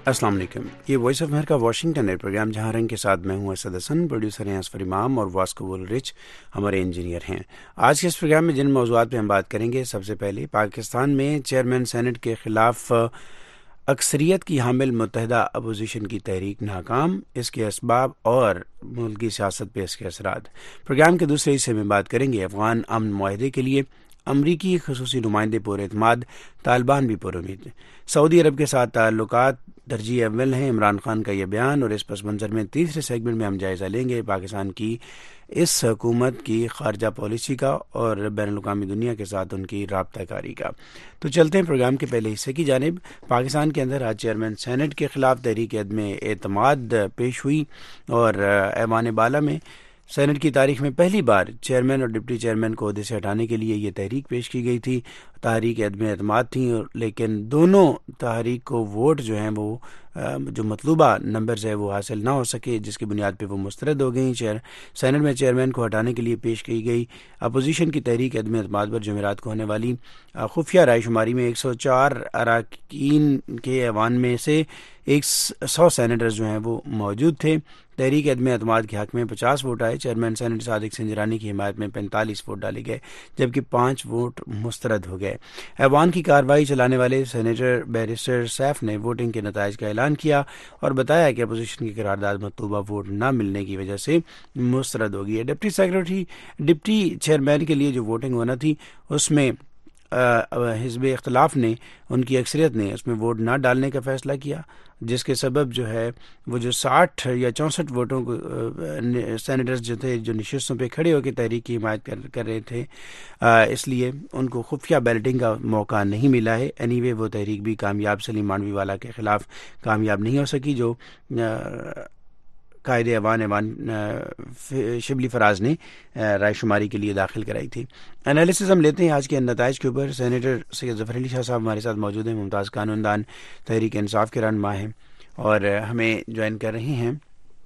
السلام علیکم. یہ وائس آف امریکہ واشنگٹن ہے پروگرام جہاں رنگ کے ساتھ میں ہوں اسد حسن. پروڈیوسر ہیں اسفر امام اور واسکو رچ ہمارے انجینئر ہیں. آج کے اس پروگرام میں جن موضوعات پہ ہم بات کریں گے، سب سے پہلے پاکستان میں چیئرمین سینٹ کے خلاف اکثریت کی حامل متحدہ اپوزیشن کی تحریک ناکام، اس کے اسباب اور ملکی سیاست پہ اس کے اثرات. پروگرام کے دوسرے حصے میں بات کریں گے افغان امن معاہدے کے لیے امریکی خصوصی نمائندے پر اعتماد، طالبان بھی پر امید. سعودی عرب کے ساتھ تعلقات ترجیح اول ہیں، عمران خان کا یہ بیان. اور اس پس منظر میں تیسرے سیگمنٹ میں ہم جائزہ لیں گے پاکستان کی اس حکومت کی خارجہ پالیسی کا اور بین الاقوامی دنیا کے ساتھ ان کی رابطہ کاری کا. تو چلتے ہیں پروگرام کے پہلے حصے کی جانب. پاکستان کے اندر آج چیئرمین سینٹ کے خلاف تحریک عدم اعتماد پیش ہوئی اور ایوان بالا میں سینٹ کی تاریخ میں پہلی بار چیئرمین اور ڈپٹی چیئرمین کو عہدے سے ہٹانے کے لیے یہ تحریک پیش کی گئی تھی. تحریک عدم اعتماد تھیں، لیکن دونوں تحریک کو ووٹ جو ہیں وہ جو مطلوبہ نمبرز ہے وہ حاصل نہ ہو سکے، جس کی بنیاد پہ وہ مسترد ہو گئیں. سینٹ میں چیئرمین کو ہٹانے کے لیے پیش کی گئی اپوزیشن کی تحریک عدم اعتماد پر جمعرات کو ہونے والی خفیہ رائے شماری میں 104 اراکین کے ایوان میں سے 100 سینیٹرز جو ہیں وہ موجود تھے. تحریک عدم اعتماد کے حق میں 50 ووٹ آئے. چیئرمین سینٹ صادق سنجرانی کی حمایت میں 45 ووٹ ڈالے گئے، جبکہ 5 ووٹ مسترد ہو گئے. ایوان کی کارروائی چلانے والے سینیٹر بیرسٹر سیف نے ووٹنگ کے نتائج کا اعلان کیا اور بتایا کہ اپوزیشن کی قرارداد مطلوبہ ووٹ نہ ملنے کی وجہ سے مسترد ہو گئی ہے. ڈپٹی چیئرمین کے لیے جو ووٹنگ ہونا تھی اس میں حزب اختلاف نے، ان کی اکثریت نے اس میں ووٹ نہ ڈالنے کا فیصلہ کیا، جس کے سبب جو ہے وہ جو 60 یا 64 ووٹوں کو سینیٹرز جو تھے جو نشستوں پہ کھڑے ہو کے تحریک کی حمایت کر رہے تھے، اس لیے ان کو خفیہ بیلٹنگ کا موقع نہیں ملا ہے. اینی وے وہ تحریک بھی کامیاب سلیم مانوی والا کے خلاف کامیاب نہیں ہو سکی، جو قائد ایوان شبلی فراز نے رائے شماری کے لیے داخل کرائی تھی. انالیسز ہم لیتے ہیں آج کے نتائج کے اوپر. سینیٹر سید ظفر علی شاہ صاحب ہمارے ساتھ موجود ہیں، ممتاز قانون دان، تحریک انصاف کے رہنما ہیں اور ہمیں جوائن کر رہے ہیں.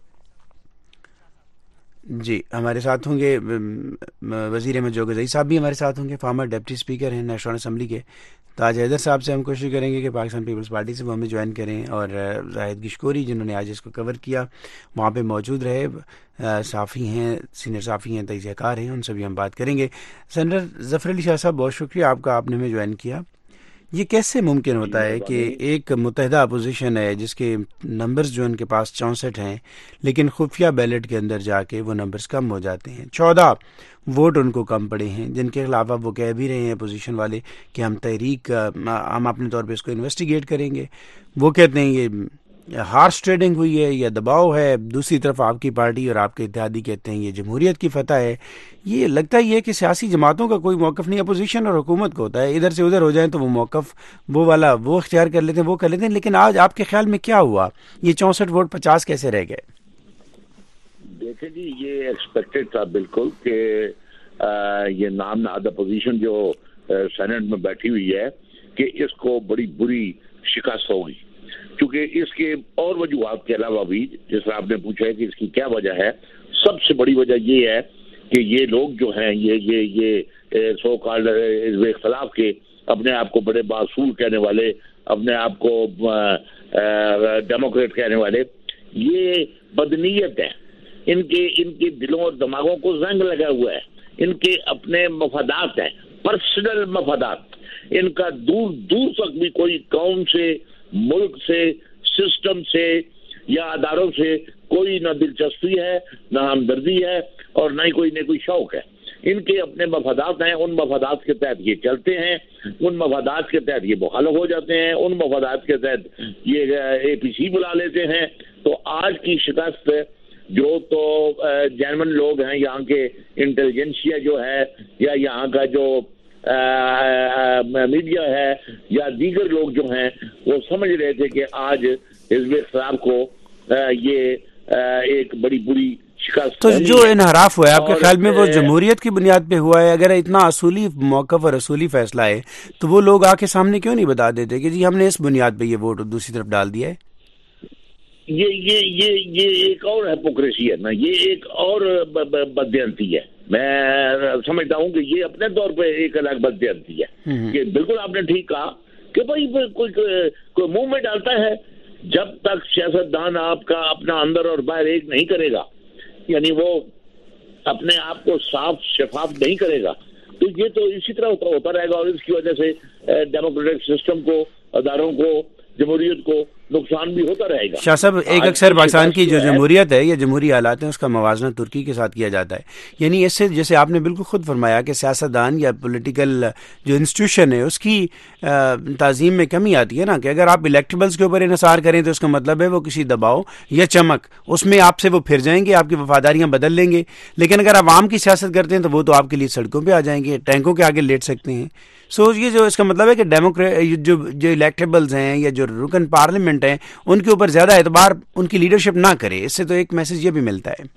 جی ہمارے ساتھ ہوں گے وزیر احمد جوگزئی صاحب بھی ہمارے ساتھ ہوں گے، فارمر ڈپٹی اسپیکر ہیں نیشنل اسمبلی کے. تاج حیدر صاحب سے ہم کوشش کریں گے کہ پاکستان پیپلز پارٹی سے وہ ہمیں جوائن کریں، اور زاہد گشکوری جنہوں نے آج اس کو کور کیا وہاں پہ موجود رہے، صحافی ہیں، سینئر صحافی ہیں، تجزیہ کار ہیں، ان سے بھی ہم بات کریں گے. سینیٹر ظفر علی شاہ صاحب بہت شکریہ آپ کا، آپ نے ہمیں جوائن کیا. یہ کیسے ممکن ہوتا ہے کہ ایک متحدہ اپوزیشن ہے جس کے نمبرز جو ان کے پاس 64 ہیں، لیکن خفیہ بیلٹ کے اندر جا کے وہ نمبرز کم ہو جاتے ہیں، 14 ووٹ ان کو کم پڑے ہیں، جن کے خلاف اب وہ کہہ بھی رہے ہیں اپوزیشن والے کہ ہم اپنے طور پہ اس کو انویسٹیگیٹ کریں گے. وہ کہتے ہیں یہ ہارس ٹریڈنگ ہوئی ہے یا دباؤ ہے. دوسری طرف آپ کی پارٹی اور آپ کے اتحادی کہتے ہیں یہ جمہوریت کی فتح ہے. یہ لگتا ہی ہے کہ سیاسی جماعتوں کا کوئی موقف نہیں، اپوزیشن اور حکومت کو ہوتا ہے، ادھر سے ادھر ہو جائیں تو وہ موقف وہ اختیار کر لیتے ہیں، وہ کر لیتے ہیں. لیکن آج آپ کے خیال میں کیا ہوا؟ یہ 64 ووٹ 50 کیسے رہ گئے؟ دیکھیں جی، یہ ایکسپیکٹڈ تھا بالکل کہ یہ نام نہاد اپوزیشن جو سینٹ میں بیٹھی ہوئی ہے کہ اس کو بڑی بری شکست ہوگی، کیونکہ اس کے اور وجوہات کے علاوہ بھی، جس طرح آپ نے پوچھا ہے کہ اس کی کیا وجہ ہے، سب سے بڑی وجہ یہ ہے کہ یہ لوگ جو ہیں یہ سو کالڈ حزب اختلاف کے اپنے آپ کو بڑے باصول کہنے والے، اپنے آپ کو ڈیموکریٹ کہنے والے، یہ بدنیت ہے. ان کے دلوں اور دماغوں کو زنگ لگا ہوا ہے. ان کے اپنے مفادات ہیں، پرسنل مفادات. ان کا دور دور تک بھی کوئی قوم سے، ملک سے، سسٹم سے یا اداروں سے کوئی نہ دلچسپی ہے، نہ ہمدردی ہے، اور نہ ہی کوئی شوق ہے. ان کے اپنے مفادات ہیں، ان مفادات کے تحت یہ چلتے ہیں، ان مفادات کے تحت یہ مخالف ہو جاتے ہیں، ان مفادات کے تحت یہ اے پی سی بلا لیتے ہیں. تو آج کی شکست جو تو جینون لوگ ہیں، یہاں کے انٹیلیجنسیا جو ہے یا یہاں کا جو میڈیا ہے یا دیگر لوگ جو ہیں وہ سمجھ رہے تھے کہ آج حزب اختلاف کو یہ ایک بڑی بری شکست. تو جو انحراف ہوا ہے آپ کے خیال میں وہ جمہوریت کی بنیاد پہ ہوا ہے؟ اگر اتنا اصولی موقف اور اصولی فیصلہ ہے تو وہ لوگ آ کے سامنے کیوں نہیں بتا دیتے کہ جی ہم نے اس بنیاد پہ یہ ووٹ دوسری طرف ڈال دیا ہے؟ یہ ایک اور ہیپوکریسی ہے نا، یہ ایک اور بددیانتی ہے. میں سمجھتا ہوں کہ یہ اپنے طور پہ ایک الگ بددیانتی ہے کہ بالکل آپ نے ٹھیک کہا کہ بھائی کوئی منہ میں ڈالتا ہے جب تک سیاستدان آپ کا اپنا اندر اور باہر ایک نہیں کرے گا، یعنی وہ اپنے آپ کو صاف شفاف نہیں کرے گا، تو یہ تو اسی طرح ہوتا رہے گا، اور اس کی وجہ سے ڈیموکریٹک سسٹم کو، اداروں کو، جمہوریت کو نقصان بھی ہوتا رہے گا۔ شاہ صاحب، ایک اکثر پاکستان کی جو جمہوریت ہے یا جمہوری حالات ہیں اس کا موازنہ ترکی کے ساتھ کیا جاتا ہے، یعنی اس سے جیسے آپ نے بالکل خود فرمایا کہ سیاستدان یا پولیٹیکل جو انسٹیٹیوشن ہے اس کی تعظیم میں کمی آتی ہے نا، کہ اگر آپ الیکٹیبلز کے اوپر انحصار کریں تو اس کا مطلب ہے وہ کسی دباؤ یا چمک اس میں آپ سے وہ پھر جائیں گے، آپ کی وفاداریاں بدل لیں گے، لیکن اگر عوام کی سیاست کرتے ہیں تو وہ تو آپ کے لیے سڑکوں پہ آ جائیں گے، ٹینکوں کے آگے لیٹ سکتے ہیں۔ یہ جو اس کا مطلب ہے کہ جو الیکٹیبلز ہیں یا جو رکن پارلیمنٹ ہیں ان کے اوپر زیادہ اعتبار ان کی لیڈرشپ نہ کرے، اس سے تو ایک میسج یہ بھی ملتا ہے۔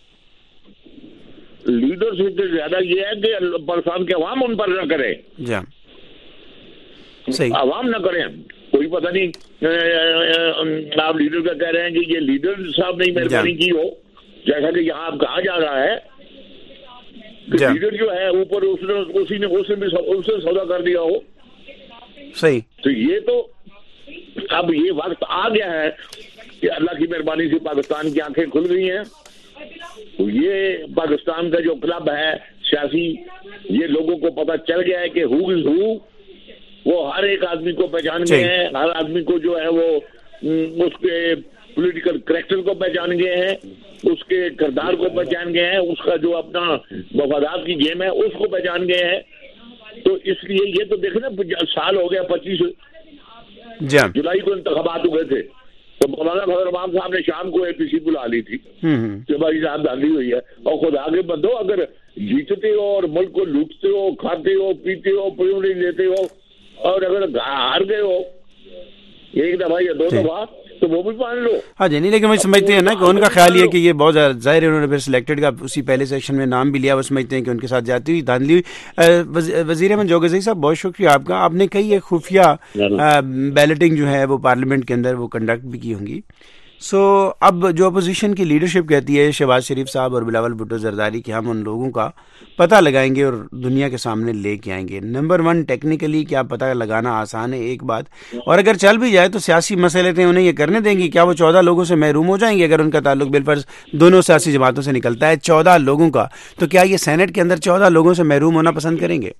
لیڈرشپ سے زیادہ یہ ہے کہ پاکستان کے عوام ان پر نہ کرے، جی صحیح، عوام نہ کریں۔ کوئی پتہ نہیں آپ لیڈر کا کہہ رہے ہیں کہ یہ لیڈر صاحب نے مہربانی کی ہو، جیسا کہ یہاں اب کہا جا رہا ہے کہ لیڈر جو ہے اوپر اسی نے اس سے سودا کر دیا ہو۔ صحیح، تو یہ تو اب یہ وقت آ گیا ہے کہ اللہ کی مہربانی سے پاکستان کی آنکھیں کھل گئی ہیں، تو یہ پاکستان کا جو کلب ہے سیاسی، یہ لوگوں کو پتہ چل گیا ہے کہ ہو از ہو، وہ ہر ایک آدمی کو پہچان گئے ہیں، ہر آدمی کو جو ہے وہ اس کے پولیٹیکل کریکٹر کو پہچان گئے ہیں، اس کے کردار کو پہچان گئے ہیں، اس کا جو اپنا مفادات کی گیم ہے اس کو پہچان گئے ہیں۔ تو اس لیے یہ تو دیکھیں نا، سال ہو گیا 25 جولائی کو انتخابات ہوئے تھے، تو مولانا فضل الرحمان صاحب نے شام کو APC بلا لی تھی کہ بھائی صاحب داخلی ہوئی ہے، اور خدا کے بندو اگر جیتتے ہو اور ملک کو لوٹتے ہو، کھاتے ہو، پیتے ہو، پریورٹی لیتے ہو، اور اگر ہار گئے ہو ایک دفعہ یا دو دفعہ تو وہ بھی مان لو۔ ہاں جی، نہیں، لیکن وہ سمجھتے ہیں نا کہ ان کا خیال یہ کہ یہ بہت زیادہ ظاہر ہے، انہوں نے پھر سلیکٹڈ کا اسی پہلے سیکشن میں نام بھی لیا، وہ سمجھتے ہیں کہ ان کے ساتھ جاتی ہوئی دھاندلی ہوئی۔ وزیر احمد جوگزئی صاحب، بہت شکریہ آپ کا، آپ نے کئی ایک خفیہ بیلٹنگ جو ہے وہ پارلیمنٹ کے اندر وہ کنڈکٹ بھی کی ہوں گی۔ اب جو اپوزیشن کی لیڈرشپ کہتی ہے، شہباز شریف صاحب اور بلاول بھٹو زرداری، کہ ہم ان لوگوں کا پتہ لگائیں گے اور دنیا کے سامنے لے کے آئیں گے۔ نمبر 1 ٹیکنیکلی کیا پتہ لگانا آسان ہے، ایک بات، اور اگر چل بھی جائے تو سیاسی مسئلے تھے انہیں یہ کرنے دیں گی؟ کیا وہ 14 لوگوں سے محروم ہو جائیں گے اگر ان کا تعلق بالفرض دونوں سیاسی جماعتوں سے نکلتا ہے 14 لوگوں کا؟ تو کیا یہ سینٹ کے اندر 14 لوگوں سے محروم ہونا پسند کریں گے؟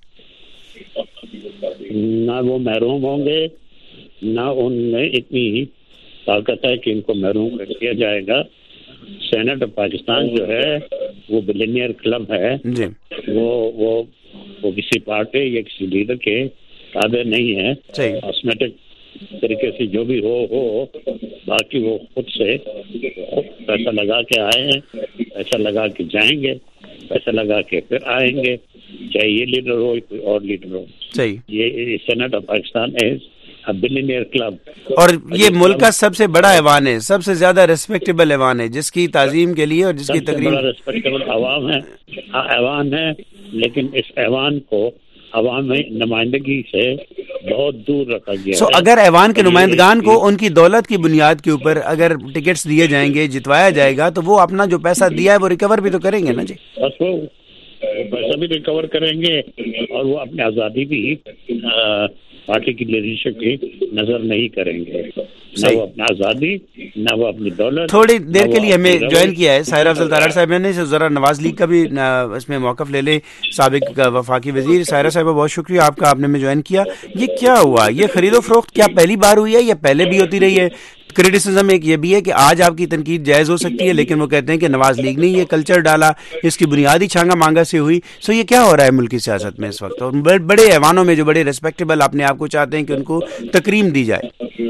نہ وہ محروم ہوں گے، نہ ان میں اتنی طاقت ہے کہ ان کو محروم کر دیا جائے گا۔ سینٹ آف پاکستان جو ہے وہ بلینئر کلب ہے، وہ کسی پارٹی یا کسی لیڈر کے تابع نہیں ہے، کاسمیٹک طریقے سے جو بھی ہو، باقی وہ خود سے پیسہ لگا کے آئے ہیں، پیسہ لگا کے جائیں گے، پیسہ لگا کے پھر آئیں گے، چاہے یہ لیڈر ہو کوئی اور لیڈر ہو۔ یہ سینٹ آف پاکستان ہے بلینئر کلب، اور یہ ملک کا سب سے بڑا ایوان ہے، سب سے زیادہ ریسپیکٹیبل ایوان ہے، جس کی تعظیم کے لیے اور جس کی تقریب ریسپیکٹیبل ایوان ہے، لیکن اس ایوان کو عوامی نمائندگی سے بہت دور رکھا گیا ہے۔ اگر ایوان کے نمائندگان کو ان کی دولت کی بنیاد کے اوپر اگر ٹکٹس دیے جائیں گے، جتوایا جائے گا، تو وہ اپنا جو پیسہ دیا ہے وہ ریکور بھی تو کریں گے نا جی۔ بس وہ پیسہ بھی ریکور کریں گے، اور وہ اپنی آزادی بھی پارٹی کی لیڈرشپ کی نظر نہیں کریں گے، نہ وہ اپنی آزادی، نہ وہ اپنی دولت۔ تھوڑی دیر کے لیے ہمیں جوائن کیا ہے ساحرہ افضل تارڑ صاحب نے، ذرا نواز لیگ کا بھی اس میں موقف لے لیں، سابق وفاقی وزیر۔ ساحرہ صاحبہ بہت شکریہ آپ کا، آپ نے ہمیں جوائن کیا۔ یہ کیا ہوا؟ یہ خرید و فروخت کیا پہلی بار ہوئی ہے یا پہلے بھی ہوتی رہی ہے؟ کریٹیسزم ایک یہ بھی ہے کہ آج آپ کی تنقید جائز ہو سکتی ہے، لیکن وہ کہتے ہیں کہ نواز لیگ نے یہ کلچر ڈالا، اس کی بنیادی چھانگا مانگا سے ہوئی۔ یہ کیا ہو رہا ہے ملکی سیاست میں اس وقت، اور بڑے ایوانوں میں جو بڑے ریسپیکٹیبل اپنے آپ کو چاہتے ہیں کہ ان کو تکریم دی جائے؟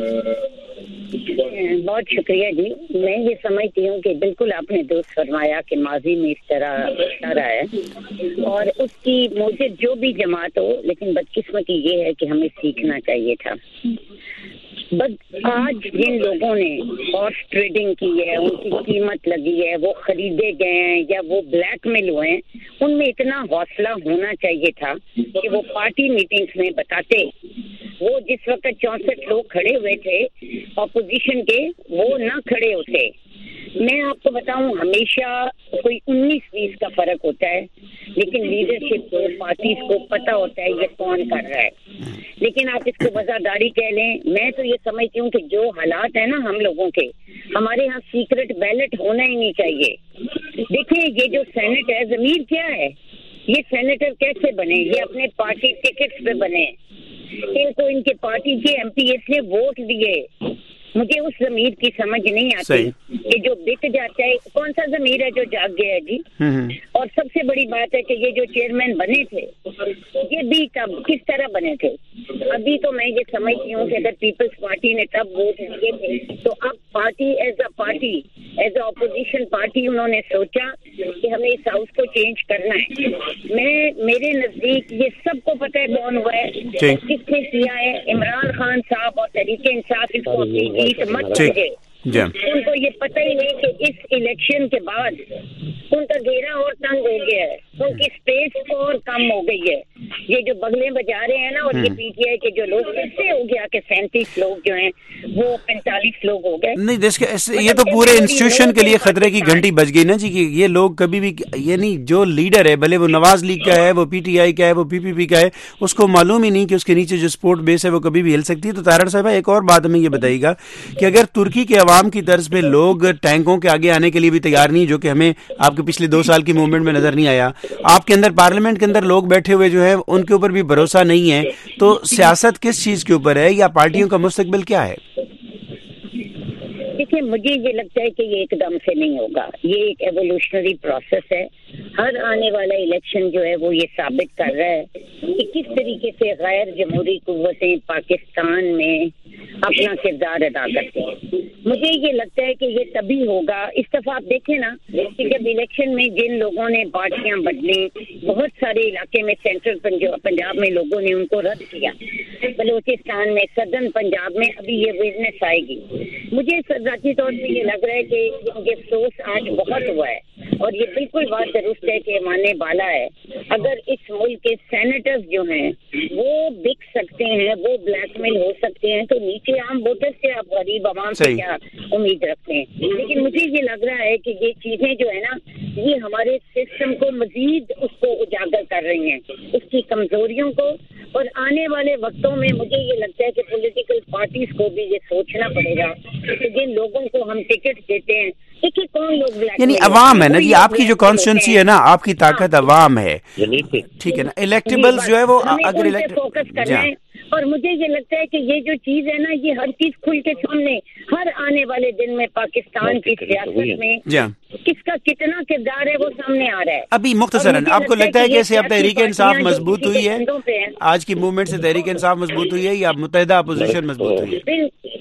بہت شکریہ جی۔ میں یہ سمجھتی ہوں کہ بالکل آپ نے درست فرمایا کہ ماضی میں اس طرح رہا ہے، اور اس کی موجب جو بھی جماعت ہو، لیکن بدقسمتی یہ ہے کہ ہمیں سیکھنا چاہیے تھا۔ آج جن لوگوں نے ہارس ٹریڈنگ کی ہے، ان کی قیمت لگی ہے، وہ خریدے گئے ہیں یا وہ بلیک میل ہوئے ہیں، ان میں اتنا حوصلہ ہونا چاہیے تھا کہ وہ پارٹی میٹنگز میں بتاتے۔ وہ جس وقت 64 لوگ کھڑے ہوئے تھے اپوزیشن کے، وہ نہ کھڑے ہوتے، میں آپ کو بتاؤں ہمیشہ کوئی 19-20 کا فرق ہوتا ہے، لیکن لیڈرشپ کو پارٹیز کو پتہ ہوتا ہے یہ کون کر رہا ہے. لیکن آپ اس کو وزاداری کہہ لیں، میں تو یہ سمجھتی ہوں کہ جو حالات ہیں نا ہم لوگوں کے، ہمارے ہاں سیکرٹ بیلٹ ہونا ہی نہیں چاہیے. دیکھیں یہ جو سینٹ ہے، ضمیر کیا ہے؟ یہ سینیٹر کیسے بنے؟ یہ اپنے پارٹی ٹکٹس پہ بنے، ان کو ان کے پارٹی کے ایم پی ایس نے ووٹ دیے. مجھے اس ضمیر کی سمجھ نہیں آتی کہ جو بک جاتا ہے، کون سا ضمیر ہے جو جاگ گیا ہے جی. اور سب سے بڑی بات ہے کہ یہ جو چیئرمین بنے تھے یہ بھی کب کس طرح بنے تھے؟ ابھی تو میں یہ سمجھتی ہوں کہ اگر پیپلز پارٹی نے تب ووٹ دیے تھے تو اب party as a opposition party انہوں نے سوچا کہ ہمیں اس ہاؤس کو چینج کرنا ہے. میرے نزدیک یہ سب کو پتہ ہے کون ہوا ہے، کس نے کیا ہے. عمران خان صاحب اور تحریک انصاف اس کو اپنی جیت مت سمجھے. ان کو یہ پتہ ہی نہیں کہ اس الیکشن کے بعد ان کا گھیرا اور تنگ ہو گیا ہے، ان کی اسپیس اور کم ہو گئی ہے. یہ جو بغلیں بجا رہے ہیں نا، اور یہ پی ٹی آئی کے جو لوگ کیسے ہو گیا کہ 37 لوگ جو ہیں وہ 45 لوگ ہو گئے. نہیں، یہ تو پورے انسٹیٹیوشن کے لیے خطرے کی گھنٹی بج گئی نا جی، کہ یہ لوگ کبھی بھی یعنی جو لیڈر ہے، بھلے وہ نواز لیگ کا ہے، وہ پی ٹی آئی کا ہے، وہ پی پی پی کا ہے، اس کو معلوم ہی نہیں کہ اس کے نیچے جو سپورٹ بیس ہے وہ کبھی بھی ہل سکتی ہے. تو طاہر صاحبہ ایک اور بات ہمیں یہ بتائیے گا کہ اگر ترکی کے عوام کی طرز پہ لوگ ٹینکوں کے آگے آنے کے لیے بھی تیار نہیں، جو کہ ہمیں آپ کے پچھلے 2 سال کی موومنٹ میں نظر نہیں آیا، آپ کے اندر پارلیمنٹ کے اندر لوگ بیٹھے ہوئے جو ہیں ان کے اوپر بھی بھروسہ نہیں ہے، تو سیاست کس چیز کے اوپر ہے یا پارٹیوں کا مستقبل کیا ہے؟ دیکھیں مجھے یہ لگتا ہے کہ یہ ایک دم سے نہیں ہوگا، یہ ایک ایوولوشنری پروسیس ہے. ہر آنے والا الیکشن جو ہے وہ یہ ثابت کر رہا ہے کہ کس طریقے سے غیر جمہوری قوتیں پاکستان میں اپنا کردار ادا کرتے ہیں. مجھے یہ لگتا ہے کہ یہ تبھی ہوگا. اس دفعہ آپ دیکھیں نا کہ جب الیکشن میں جن لوگوں نے پارٹیاں بدلیں، بہت سارے علاقے میں سینٹرل پنجاب میں لوگوں نے ان کو رد کیا، بلوچستان میں، سدرن پنجاب میں ابھی یہ ویرنس آئے گی. مجھے ذاتی طور پہ یہ لگ رہا ہے کہ یہ افسوس آج بہت ہوا ہے، اور یہ بالکل بات درست ہے کہ ماننے والا ہے. اگر اس ملک کے سینیٹرز جو ہیں وہ بک سکتے ہیں، وہ بلیک میل ہو سکتے ہیں، تو نیچے عام ووٹر سے آپ غریب عوام سے کیا امید رکھتے ہیں؟ لیکن مجھے یہ لگ رہا ہے کہ یہ چیزیں جو ہے نا یہ ہمارے سسٹم کو مزید اس کو اجاگر کر رہی ہیں، اس کی کمزوریوں کو. اور آنے والے وقتوں میں مجھے یہ لگتا ہے کہ پولیٹیکل پارٹیز کو بھی یہ سوچنا پڑے گا کہ جن لوگوں کو ہم ٹکٹ دیتے ہیں، دیکھیے کون لوگ یعنی عوام ہے نا جی، آپ کی جو کانسٹیٹوئنسی ہے نا، آپ کی طاقت عوام ہے، ٹھیک ہے نا. الیکٹیبلز جو ہے وہ اگر فوکس کرنا ہے. اور مجھے یہ لگتا ہے کہ یہ جو چیز ہے نا یہ ہر چیز کھل کے سامنے ہر آنے والے دن میں پاکستان کی سیاست میں کس کا کتنا کردار ہے وہ سامنے آ رہا ہے. ابھی مختصراً آپ کو لگتا ہے کہ ایسے اب تحریک انصاف مضبوط ہوئی ہے، آج کی موومنٹ سے تحریک انصاف مضبوط ہوئی ہے یا متحدہ اپوزیشن مضبوط ہوئی ہے؟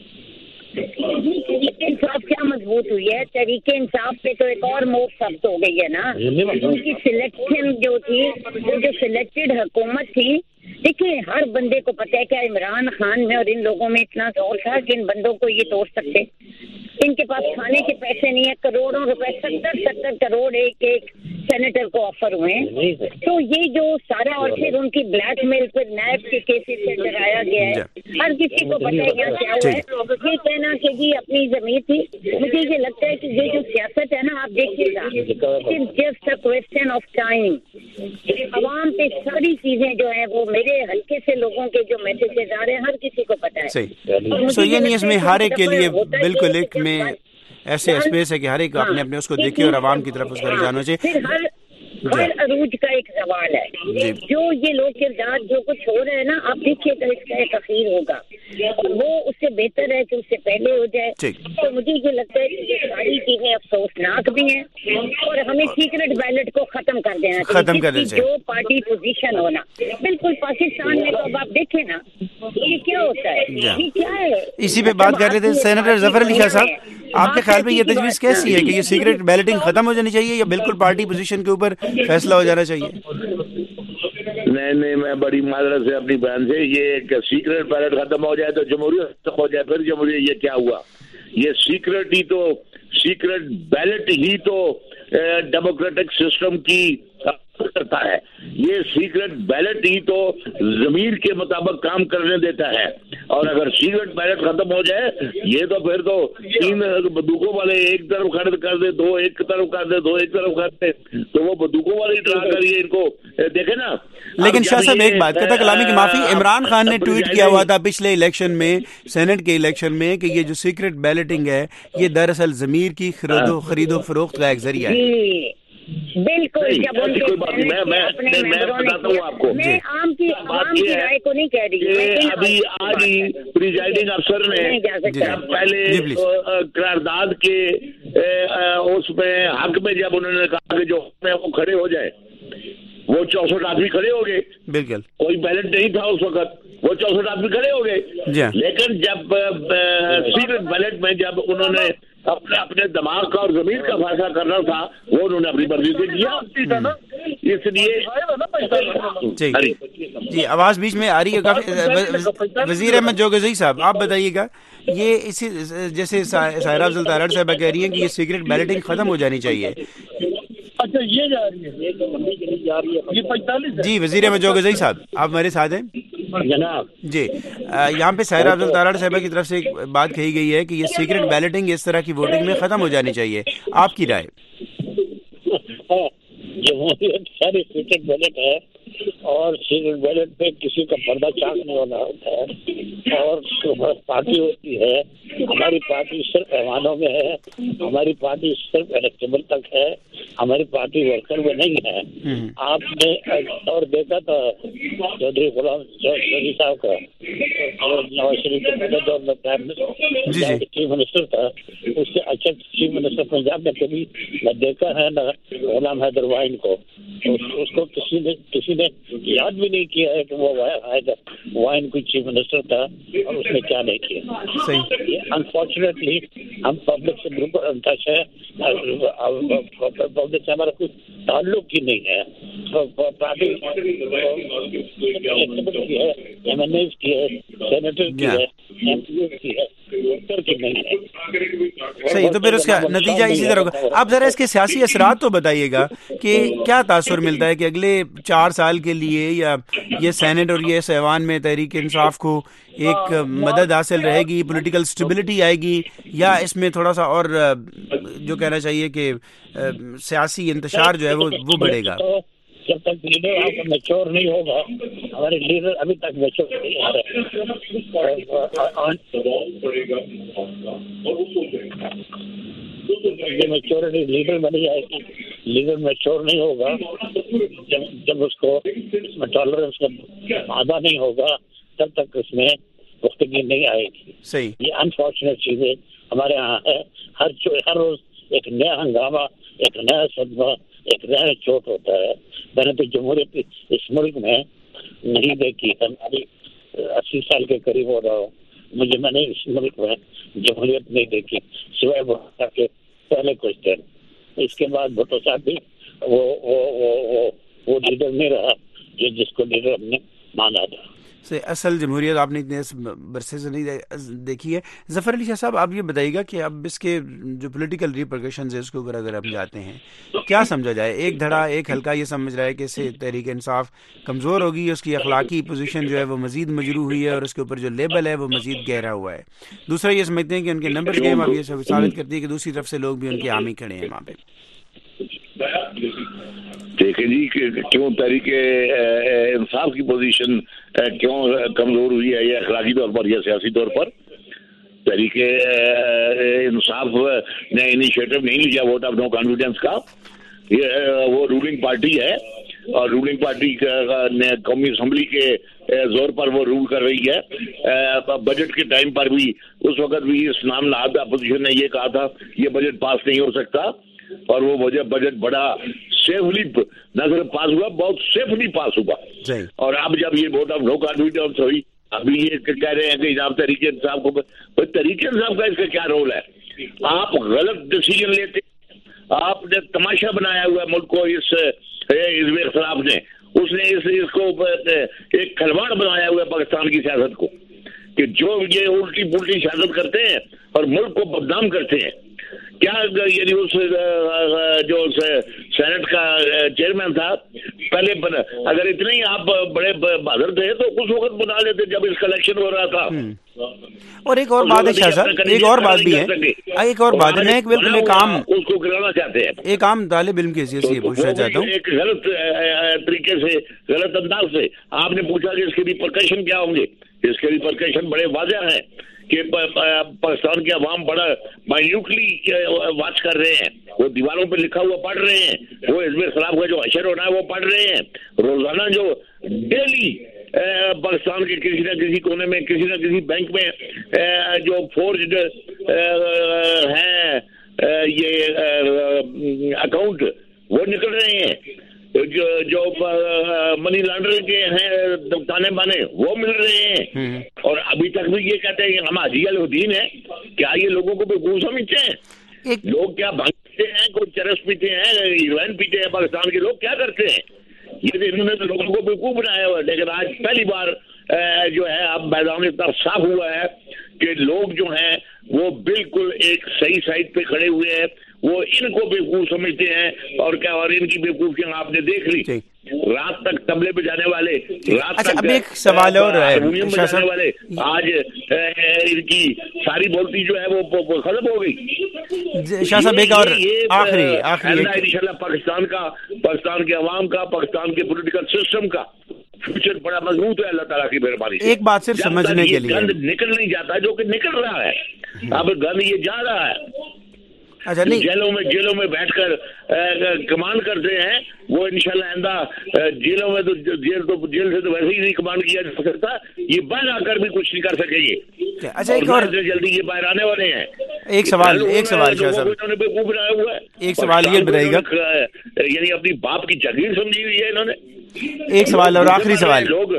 تحریک انصاف کیا مضبوط ہوئی ہے؟ تحریک انصاف پہ تو ایک اور موڑ سخت ہو گئی ہے نا. ان کی سلیکشن جو تھی، وہ جو سلیکٹڈ حکومت تھی، دیکھیں ہر بندے کو پتہ ہے کہ عمران خان میں اور ان لوگوں میں اتنا زور تھا کہ ان بندوں کو یہ توڑ سکتے. ان کے پاس کھانے کے پیسے نہیں ہے، کروڑوں روپے 70 کروڑ ایک سینیٹر کو آفر ہوئے ہیں. تو یہ جو سارا، اور پھر ان کی بلیک میل پر نیب کے کیسز سے ڈرایا گیا ہے. ہر کسی کو پتہ ہے یہاں کیا ہوا ہے. یہ کہنا کہ جی اپنی زمین تھی، مجھے یہ لگتا ہے کہ یہ جو سیاست ہے نا آپ دیکھیے گا، صرف just a question of time. عوام پہ ساری چیزیں جو ہیں وہ میرے حلقے سے لوگوں کے جو میسیجز آ رہے ہیں ہر کسی کو پتہ ہے. یعنی اس میں ہر ایک کے لیے بالکل ایک میں ایسے اسپیس ہے کہ ہر ایک اپنے اپنے اس کو دیکھے اور عوام کی طرف اس کا رجحان ہو چاہیے. ہر عروج کا ایک سوال ہے. جو یہ لوگ کردار جو کچھ ہو رہے ہیں نا، آپ دیکھیے تو اس کا ایک تخیر ہوگا، اور وہ اس سے بہتر ہے کہ اس سے پہلے ہو جائے. تو مجھے یہ لگتا ہے کہ یہ ساری چیزیں افسوسناک بھی ہیں، اور ہمیں سیکرٹ بیلٹ کو ختم کر دینا چاہیے. جو پارٹی پوزیشن ہونا بالکل پاکستان میں، تو اب آپ دیکھیں نا یہ کیا ہوتا ہے، یہ کیا ہے. اسی پہ بات کر رہے تھے سینیٹر ظفر علی شاہ صاحب، آپ کے خیال میں یہ تجویز کیسی ہے کہ یہ سیکرٹ بیلٹنگ ختم ہو جانی چاہیے یا بالکل پارٹی پوزیشن کے اوپر فیصلہ ہو جانا چاہیے؟ نہیں، میں بڑی معذرت سے اپنی بہن سے، یہ کہ سیکرٹ بیلٹ ختم ہو جائے تو جمہوریت ختم ہو جائے. پھر جمہوریت یہ کیا ہوا؟ یہ سیکرٹ بیلٹ ہی تو ڈیموکریٹک سسٹم کی کرتا ہے. یہ سیکرٹ بیلٹ ہی تو ضمیر کے مطابق کام کرنے دیتا ہے. اور اگر سیکرٹ بیلٹ ختم ہو جائے یہ تو پھر تو 3 بندوقوں والے ایک طرف کھڑے کر دے، 2 ایک طرف کر دے، 2 ایک طرف کر دے، تو وہ بندوقوں والی ٹرا کریے ان کو دیکھیں نا. لیکن شاہ صاحب ایک بات قطع کلامی کی معافی، عمران خان نے ٹویٹ کیا ہوا تھا پچھلے الیکشن میں، سینٹ کے الیکشن میں، کہ یہ جو سیکرٹ بیلٹنگ ہے یہ دراصل ضمیر کی خرید و فروخت کا ایک ذریعہ ہے. بالکل. جب ان کے میں بتاتا ہوں آپ کو، میں عام کی رائے کو نہیں کہہ رہی، ابھی آج ہی پریزائڈنگ افسر نے جب پہلے قرارداد کے اس میں حق میں جب انہوں نے کہا کہ جو وہ کھڑے ہو جائے، وہ 64 آدمی کھڑے ہو گئے. بالکل کوئی بیلٹ نہیں تھا اس وقت، وہ 64 آدمی کھڑے ہو گئے. لیکن جب سیکرٹ بیلٹ میں جب انہوں نے اپنے دماغ کا اور ضمیر کا فیصلہ کرنا تھا، وہ انہوں نے اپنی مرضی سے کیا. اس لیے جی آواز بیچ میں آ رہی ہے کافی. وزیر احمد جوگزئی صاحب آپ بتائیے گا، یہ اسی جیسے سائرہ افضل تارڑ صاحبہ کہہ رہی ہیں کہ یہ سیکرٹ بیلٹنگ ختم ہو جانی چاہیے. اچھا یہ جا رہی ہے یہ 45. جی وزیر احمد جوگزئی صاحب آپ ہمارے ساتھ ہیں جناب. جی یہاں پہ سائرہ افضل تارڑ صاحبہ کی طرف سے ایک بات کہی گئی ہے کہ یہ سیکرٹ بیلٹنگ اس طرح کی ووٹنگ میں ختم ہو جانی چاہیے، آپ کی رائے؟ جمہوریت ساری سیکرٹ بیلٹ ہے اور سیکرٹ بیلٹ پہ کسی کا پردہ چاک نہیں ہونا ہوتا ہے، اور پارٹی ہوتی ہے. ہماری پارٹی صرف ایوانوں میں ہے، ہماری پارٹی صرف الیکٹیبل تک ہے، ہماری پارٹی ورکر میں نہیں ہے. آپ نے اور دیکھا تھا چودھری غلام چودھری صاحب کا، نواز شریف کے پہلے دور میں پرائم منسٹر چیف منسٹر تھا، اس سے اچھا چیف منسٹر پنجاب میں کبھی نہ دیکھا ہے نہ غلام حیدر وائن کو. اس کو کسی نے یاد بھی نہیں کیا ہے کہ وہ وائن کوئی چیف منسٹر تھا اور اس نے کیا نہیں کیا. انفارچونیٹلی ہم پبلک سے بالکل انٹچ ہے، پبلک سے ہمارا کوئی تعلق ہی نہیں ہے. پارٹی کی ہے، ایم این ایز کی ہے، سینیٹر کی ہے، ایم پی ایز کی ہے، ڈاکٹر کی نہیں ہے. صحیح، تو پھر اس کا نتیجہ اسی طرح ہوگا. آپ ذرا اس کے سیاسی اثرات تو بتائیے گا کہ کیا تاثر ملتا ہے کہ اگلے 4 سال کے لیے یا یہ سینٹ اور یہ ایوان میں تحریک انصاف کو ایک مدد حاصل رہے گی، پولیٹیکل اسٹیبلٹی آئے گی، یا اس میں تھوڑا سا اور جو کہنا چاہیے کہ سیاسی انتشار جو ہے وہ بڑھے گا؟ جب تک لیڈر آپ کا میچور نہیں ہوگا، ہمارے لیڈر ابھی تک میچور نہیں آ رہے. میچورٹی لیڈر میں نہیں آئے گی، لیڈر میچور نہیں ہوگا جب اس کو اس میں ٹالرنس کا آدھا نہیں ہوگا تب تک اس میں گفتگی نہیں آئے گی. صحیح، یہ انفارچونیٹ چیزیں ہمارے یہاں ہے. ہر روز ایک نیا ہنگامہ، ایک نیا صدمہ، ایک نیا چوٹ ہوتا ہے. میں نے تو جمہوریت اس ملک میں نہیں دیکھی. ہماری 80 سال کے قریب ہو رہا ہوں، میں نے اس ملک میں جمہوریت نہیں دیکھی سوائے بھٹو کے پہلے کچھ دن. اس کے بعد بھٹو صاحب بھی وہ لیڈر نہیں رہا جس کو لیڈر ہم نے مانا تھا. اصل جمہوریت آپ نے اتنے برسے سے نہیں دیکھی ہے. ظفر علی شاہ صاحب آپ یہ بتائیے گا کہ اب اس کے جو پولیٹیکل ریپرکشنز ہے اس کے اوپر اگر ہم جاتے ہیں کیا سمجھا جائے؟ ایک دھڑا ایک حلقہ یہ سمجھ رہا ہے کہ اس سے تحریک انصاف کمزور ہوگی، اس کی اخلاقی پوزیشن جو ہے وہ مزید مجروح ہوئی ہے اور اس کے اوپر جو لیبل ہے وہ مزید گہرا ہوا ہے. دوسرا یہ سمجھتے ہیں کہ ان کے نمبر گیم اب یہ ثابت کرتی ہے کہ دوسری طرف سے لوگ بھی ان کے حامی کھڑے ہیں وہاں پہ. دیکھیں جی کیوں تحریک انصاف کی پوزیشن کیوں کمزور ہوئی ہے، یا اخلاقی طور پر یا سیاسی طور پر. تحریک انصاف نے انیشیٹو نہیں لیا ووٹ آف نو کانفیڈنس کا. وہ رولنگ پارٹی ہے اور رولنگ پارٹی نے قومی اسمبلی کے زور پر وہ رول کر رہی ہے. بجٹ کے ٹائم پر بھی اس وقت بھی اس نام نہاد اپوزیشن نے یہ کہا تھا یہ بجٹ پاس نہیں ہو سکتا، اور وہ بجٹ بڑا سیفلی نہ صرف پاس ہوا، بہت سیفلی پاس ہوا. اور اب جب یہ ووٹ آف نو کانفیڈنس ہوئی، ابھی یہ کہہ رہے ہیں کہ جناب تحریک انصاف کو، تحریک انصاف کا اس کا کیا رول ہے؟ آپ غلط ڈیسیجن لیتے، آپ نے تماشا بنایا ہوا ہے ملک کو. اس حزب اختلاف نے اس نے اس کو ایک کھلواڑ بنایا ہوا ہے پاکستان کی سیاست کو، کہ جو یہ الٹی پلٹی سیاست کرتے ہیں اور ملک کو بدنام کرتے ہیں. क्या यानी उस जो सेनेट का चेयरमैन था पहले अगर इतने ही आप बड़े बहादुर थे तो उस वक्त बुला लेते जब इसका इलेक्शन हो रहा था। और एक और बात है शाह साहब, एक और बात भी है, एक और बात है, मैं एक बिल्कुल एक आम उसको गिराना चाहते हैं, एक आम तालिब इल्म की हैसियत से पूछना चाहता हूँ, एक गलत तरीके से गलत अंदाज से आपने पूछा कि इसके रिपरकशन क्या होंगे। इसके रिपरकशन बड़े वाज़ेह हैं कि पाकिस्तान के अवाम बड़ा माइन्यूटली वाच कर रहे हैं, वो दीवारों पे लिखा हुआ पढ़ रहे हैं, वो हिज़्ब इस्लाम का जो हशर होना है वो पढ़ रहे हैं, रोजाना जो डेली पाकिस्तान के किसी न किसी कोने में किसी न किसी बैंक में जो फोर्ज्ड है ये अकाउंट वो निकल रहे हैं, जो मनी लॉन्ड्रिंग के हैं ताने बाने वो मिल रहे हैं। और अभी तक भी ये कहते हैं कि हम हाजी अल-उद्दीन है। क्या ये लोगों को बेवकूफ समझते हैं? लोग क्या भांग पीते हैं, कोई चरस पीते हैं, हीरोइन पीते हैं, पाकिस्तान के लोग क्या करते हैं? ये इन्होंने तो लोगों को बेवकूफ बनाया हुआ है। लेकिन आज पहली बार जो है अब मैदान इतना साफ हुआ है कि लोग जो हैं वो बिल्कुल एक सही साइड पे खड़े हुए हैं, वो इनको बेवकूफ समझते हैं। और क्या, और इनकी बेवकूफियां आपने देख ली, रात तक तबले बजाने वाले, रात तक अब एक सवाल और बजाने वाले, आज इनकी सारी बोलती जो है वो खत्म हो गई। शाह साहब एक और आखिरी इंशाल्लाह पाकिस्तान के अवाम का, पाकिस्तान के पॉलिटिकल सिस्टम का फ्यूचर बड़ा मजबूत है अल्लाह ताला की मेहरबानी से। एक बात सिर्फ समझने के लिए, गंद निकल नहीं जाता जो कि निकल रहा है, अब गंद ये जा रहा है। अच्छा, नहीं, जेलों में बैठकर कमांड करते हैं वो इंशाल्लाह आइंदा जेलों में तो जेल से तो वैसे ही नहीं कमांड किया जा सकता, ये बाहर आकर भी कुछ नहीं कर सकेंगे। अच्छा, एक और जल्दी ये बाहर आने वाले हैं। एक सवाल शाह साहब, इन्होंने बेवकूफ बनाया हुआ है। एक सवाल ये बताइएगा, यानी अपनी बाप की जागीर समझी हुई है इन्होंने। एक सवाल और आखिरी सवाल, लोग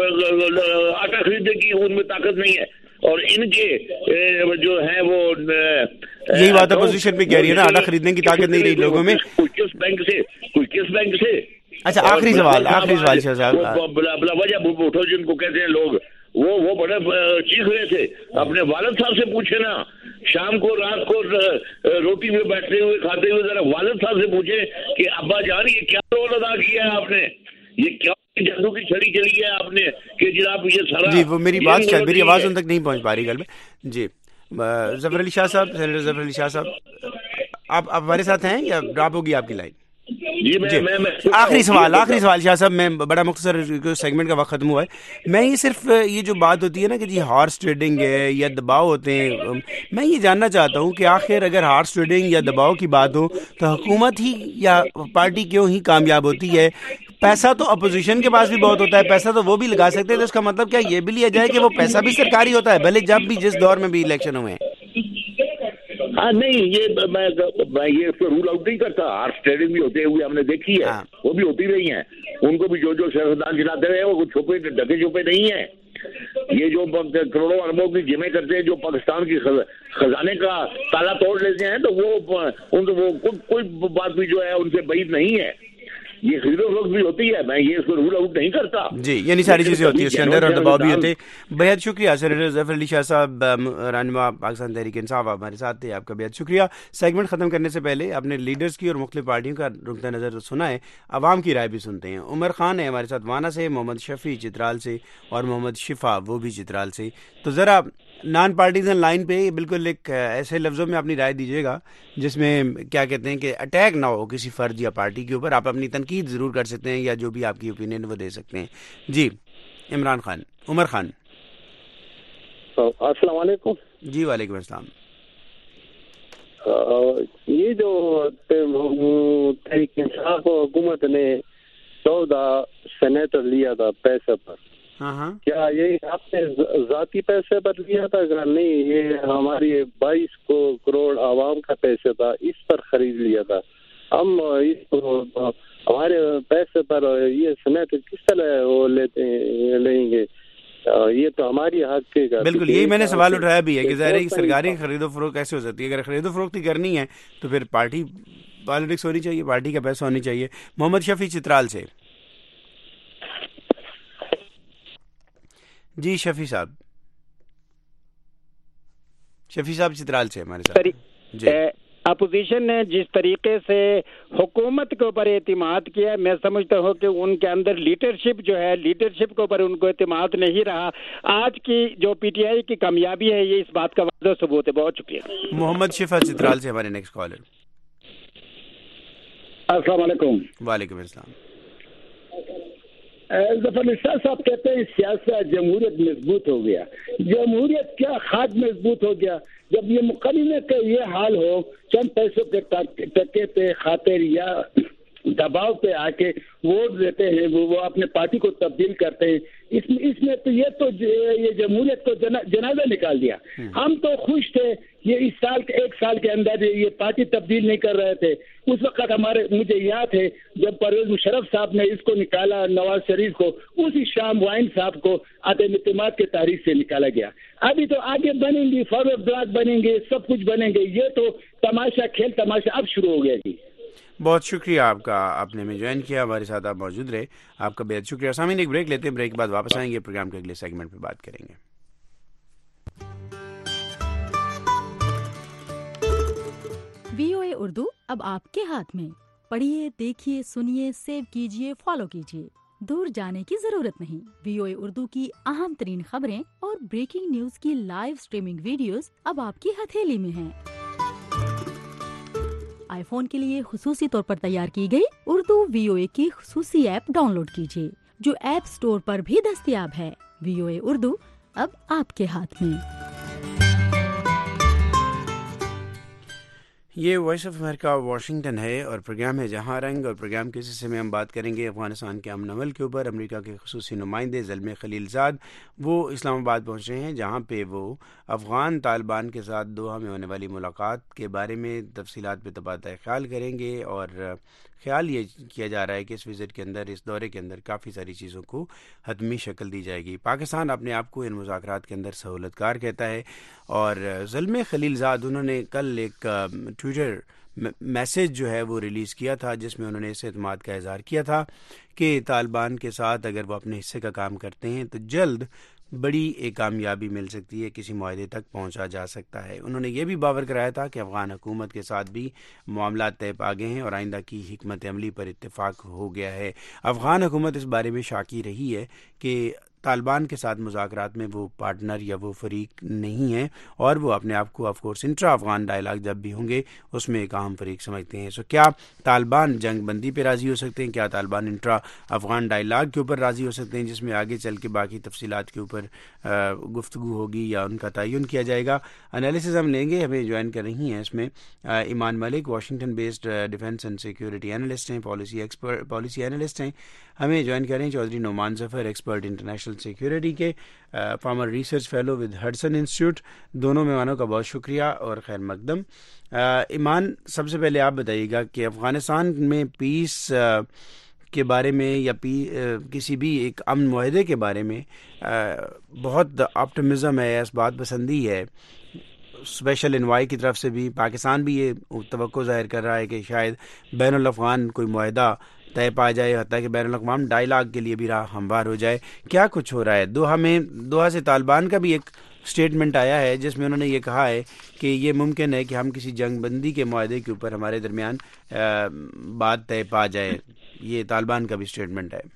आटा खरीदने की उनमें ताकत नहीं है और इनके जो है वो यही बात अपोजिशन पे कह रही है ना, आटा खरीदने की ताकत नहीं रही लोगों में। कोई किस बैंक से। अच्छा, आखिरी सवाल शाह साहब, बला वजह उठो जिनको कहते हैं लोग, वो बड़े चीख रहे थे। अपने वालिद साहब से पूछे ना, शाम को रात को रोटी में बैठते हुए खाते हुए जरा वालिद साहब से पूछे कि अब्बा जान ये क्या रोल अदा किया है आपने, ये क्या जादू की छड़ी चली है आपने कि जनाब ये सारा। जी, वो मेरी आवाज उन तक नहीं पहुंच पा रही गल में। जी, जफर अली शाह साहब, सेनेटर जफर अली शाह साहब, आप हमारे साथ हैं या ड्रॉप होगी आपकी लाइन? जी, मैं आखिरी सवाल शाह साहब, मैं बड़ा मुख्तसर सेगमेंट का वक्त खत्म हुआ है। मैं ये सिर्फ ये जो बात होती है ना कि जी हॉर्स ट्रेडिंग है या दबाव होते हैं, मैं ये जानना चाहता हूँ कि आखिर अगर हॉर्स ट्रेडिंग या दबाव की बात हो तो हुकूमत ही या पार्टी क्यों ही कामयाब होती है? पैसा तो अपोजिशन के पास भी बहुत होता है, पैसा तो वो भी लगा सकते हैं, तो इसका मतलब क्या ये भी लिया जाए कि वो पैसा भी सरकारी होता है, भले जब भी जिस दौर में भी इलेक्शन हुए हैं? हाँ, नहीं, ये मैं ये इसको रूल आउट नहीं करता। हॉर्स ट्रेडिंग भी होते हुए हमने देखी है, वो भी होती रही हैं, उनको भी जो सियासतदान जिलाते रहे वो छुपे ढके छुपे नहीं है। ये जो करोड़ों अरबों की जिम्मे करते हैं, जो पाकिस्तान की खजाने का ताला तोड़ लेते हैं, तो वो कोई बात भी जो है उनसे बैद नहीं है। ये खरीदो फरोख्त भी होती है, मैं ये इसको रूल आउट नहीं करता। जी, यानी सारी चीजें होती है उसके अंदर और दबाव भी होते हैं। बेहद शुक्रिया सेनेटर जफर अली शाह साहब, रहनुमा पाकिस्तान तहरीक इंसाफ, हमारे साथ थे, आपका बेहद शुक्रिया। सेगमेंट खत्म करने से पहले अपने लीडर्स की और मुख्तलिफ पार्टियों का नुक्ता नज़र सुना है, अवाम की राय भी सुनते हैं। उमर खान है हमारे साथ वाना से, मोहम्मद शफी चित्राल से और मोहम्मद शिफा वो भी चित्राल से। तो ज़रा नॉन पार्टीजन लाइन पे बिल्कुल एक ऐसे लफ्ज़ों में अपनी राय दीजिएगा जिसमें क्या कहते हैं कि अटैक ना हो किसी फर्ज या पार्टी के ऊपर। आप अपनी तनकीद ज़रूर कर सकते हैं या जो भी आपकी ओपिनियन वो दे सकते हैं। जी, उमर खान। अस्सलाम वालेकुम। जी, वालेकुम अस्सलाम। ये जो तहरीक इंसाफ हुकूमत ने 14 सेनेटर लिया था पैसे पर, क्या ये आपने जाती पैसे पर लिया था? अगर नहीं, ये हमारी 22 करोड़ आवाम का पैसे था, इस पर खरीद लिया था। हम हमारे पैसे पर ये सेनेटर किस तरह वो लेंगे? ये तो हमारी हक के का। बिल्कुल, यही मैंने सवाल उठाया भी है कि ज़ाहिर है सरकारी खरीदो फरोख्त कैसे हो सकती है? अगर खरीदो फरोख्त ही करनी है तो फिर पार्टी पॉलिटिक्स होनी चाहिए, पार्टी का पैसा होनी चाहिए। मोहम्मद शफी चित्राल से। जी, शफी साहब चित्राल से हमारे साथ। اپوزیشن نے جس طریقے سے حکومت کے اوپر اعتماد کیا ہے، میں سمجھتا ہوں کہ ان کے اندر لیڈرشپ جو ہے، لیڈرشپ کے اوپر ان کو اعتماد نہیں رہا. آج کی جو پی ٹی آئی کی کامیابی ہے یہ اس بات کا واضح ثبوت ہے. بہت شکریہ. محمد شفا چترال سے ہمارے نیکسٹ کالر. السلام علیکم. وعلیکم السلام. ظفر نثار صاحب کہتے ہیں سیاست جمہوریت مضبوط ہو گیا. جمہوریت کیا خاد مضبوط ہو گیا جب یہ مقننہ کا یہ حال ہو، چند پیسوں کے ٹکے پہ خاطر یا دباؤ پہ آ کے ووٹ دیتے ہیں، وہ اپنے پارٹی کو تبدیل کرتے ہیں. اس میں تو یہ جمہوریت کو جنازہ نکال دیا. ہم تو خوش تھے یہ اس سال کے 1 سال کے اندر یہ پارٹی تبدیل نہیں کر رہے تھے. اس وقت مجھے یاد ہے جب پرویز مشرف صاحب نے اس کو نکالا، نواز شریف کو، اسی شام وائن صاحب کو عدم اعتماد کے تاریخ سے نکالا گیا. ابھی تو آگے بنیں گی، فارورڈ بلاک بنیں گے، سب کچھ بنیں گے. یہ تو تماشا، کھیل تماشا اب شروع ہو گیا. جی بہت شکریہ آپ کا، آپ نے ہمیں جوائن کیا، ہمارے ساتھ آپ موجود رہے، آپ کا بہت شکریہ. سامعین ایک بریک لیتے ہیں، بریک کے بعد واپس آئیں گے، پروگرام کے اگلے سیگمنٹ پہ بات کریں گے. VOA اردو اب آپ کے ہاتھ میں. پڑھیے، دیکھیے، سنیے، سیو کیجیے، فالو کیجیے. دور جانے کی ضرورت نہیں. VOA اردو کی اہم ترین خبریں اور بریکنگ نیوز کی لائیو سٹریمنگ ویڈیوز اب آپ کی ہتھیلی میں ہیں. آئی فون کے لیے خصوصی طور پر تیار کی گئی اردو VOA کی خصوصی ایپ ڈاؤن لوڈ کیجیے جو ایپ سٹور پر بھی دستیاب ہے. VOA اردو اب آپ کے ہاتھ میں. یہ وائس آف امریکہ واشنگٹن ہے اور پروگرام ہے جہاں رنگ، اور پروگرام کے حصے میں ہم بات کریں گے افغانستان کے امن عمل کے اوپر. امریکہ کے خصوصی نمائندے زلمے خلیل زاد وہ اسلام آباد پہنچ رہے ہیں، جہاں پہ وہ افغان طالبان کے ساتھ دوحہ میں ہونے والی ملاقات کے بارے میں تفصیلات پہ تبادلہ خیال کریں گے. اور خیال یہ کیا جا رہا ہے کہ اس وزٹ کے اندر، اس دورے کے اندر کافی ساری چیزوں کو حتمی شکل دی جائے گی. پاکستان اپنے آپ کو ان مذاکرات کے اندر سہولت کار کہتا ہے، اور زلمے خلیل زاد انہوں نے کل ایک ٹویٹر میسیج جو ہے وہ ریلیز کیا تھا، جس میں انہوں نے اس اعتماد کا اظہار کیا تھا کہ طالبان کے ساتھ اگر وہ اپنے حصے کا کام کرتے ہیں تو جلد بڑی ایک کامیابی مل سکتی ہے، کسی معاہدے تک پہنچا جا سکتا ہے. انہوں نے یہ بھی باور کرایا تھا کہ افغان حکومت کے ساتھ بھی معاملات طے پا گئے ہیں اور آئندہ کی حکمت عملی پر اتفاق ہو گیا ہے. افغان حکومت اس بارے میں شاکی رہی ہے کہ طالبان کے ساتھ مذاکرات میں وہ پارٹنر یا وہ فریق نہیں ہیں، اور وہ اپنے آپ کو of course intra Afghan dialogue جب بھی ہوں گے اس میں ایک اہم فریق سمجھتے ہیں. سو کیا طالبان جنگ بندی پہ راضی ہو سکتے ہیں؟ کیا طالبان انٹرا افغان ڈائلاگ کے اوپر راضی ہو سکتے ہیں، جس میں آگے چل کے باقی تفصیلات کے اوپر گفتگو ہوگی یا ان کا تعین کیا جائے گا؟ انالیسز ہم لیں گے. ہمیں جوائن کر رہی ہیں اس میں Iman Malik, Washington based defence and security analyst ہیں، پالیسی اینالسٹ ہیں. ہمیں جوائن کریں Chaudhry Noman Zafar, expert international security کے، former research fellow with Hudson Institute. دونوں مہمانوں کا بہت شکریہ اور خیر مقدم. ایمان، سب سے پہلے آپ بتائیے گا کہ افغانستان میں پیس کے بارے میں یا کسی بھی ایک امن معاہدے کے بارے میں بہت آپٹمزم ہے، اس بات پسندی ہے اسپیشل انوائے کی طرف سے بھی. پاکستان بھی یہ توقع ظاہر کر رہا ہے کہ شاید بین الافغان کوئی معاہدہ طے پا جائے، حتیٰ کہ بین الاقوام ڈائلاگ کے لیے بھی راہ ہموار ہو جائے. کیا کچھ ہو رہا ہے دوحہ سے؟ طالبان کا بھی ایک سٹیٹمنٹ آیا ہے جس میں انہوں نے یہ کہا ہے کہ یہ ممکن ہے کہ ہم کسی جنگ بندی کے معاہدے کے اوپر ہمارے درمیان بات طے پا جائے. یہ طالبان کا بھی سٹیٹمنٹ ہے.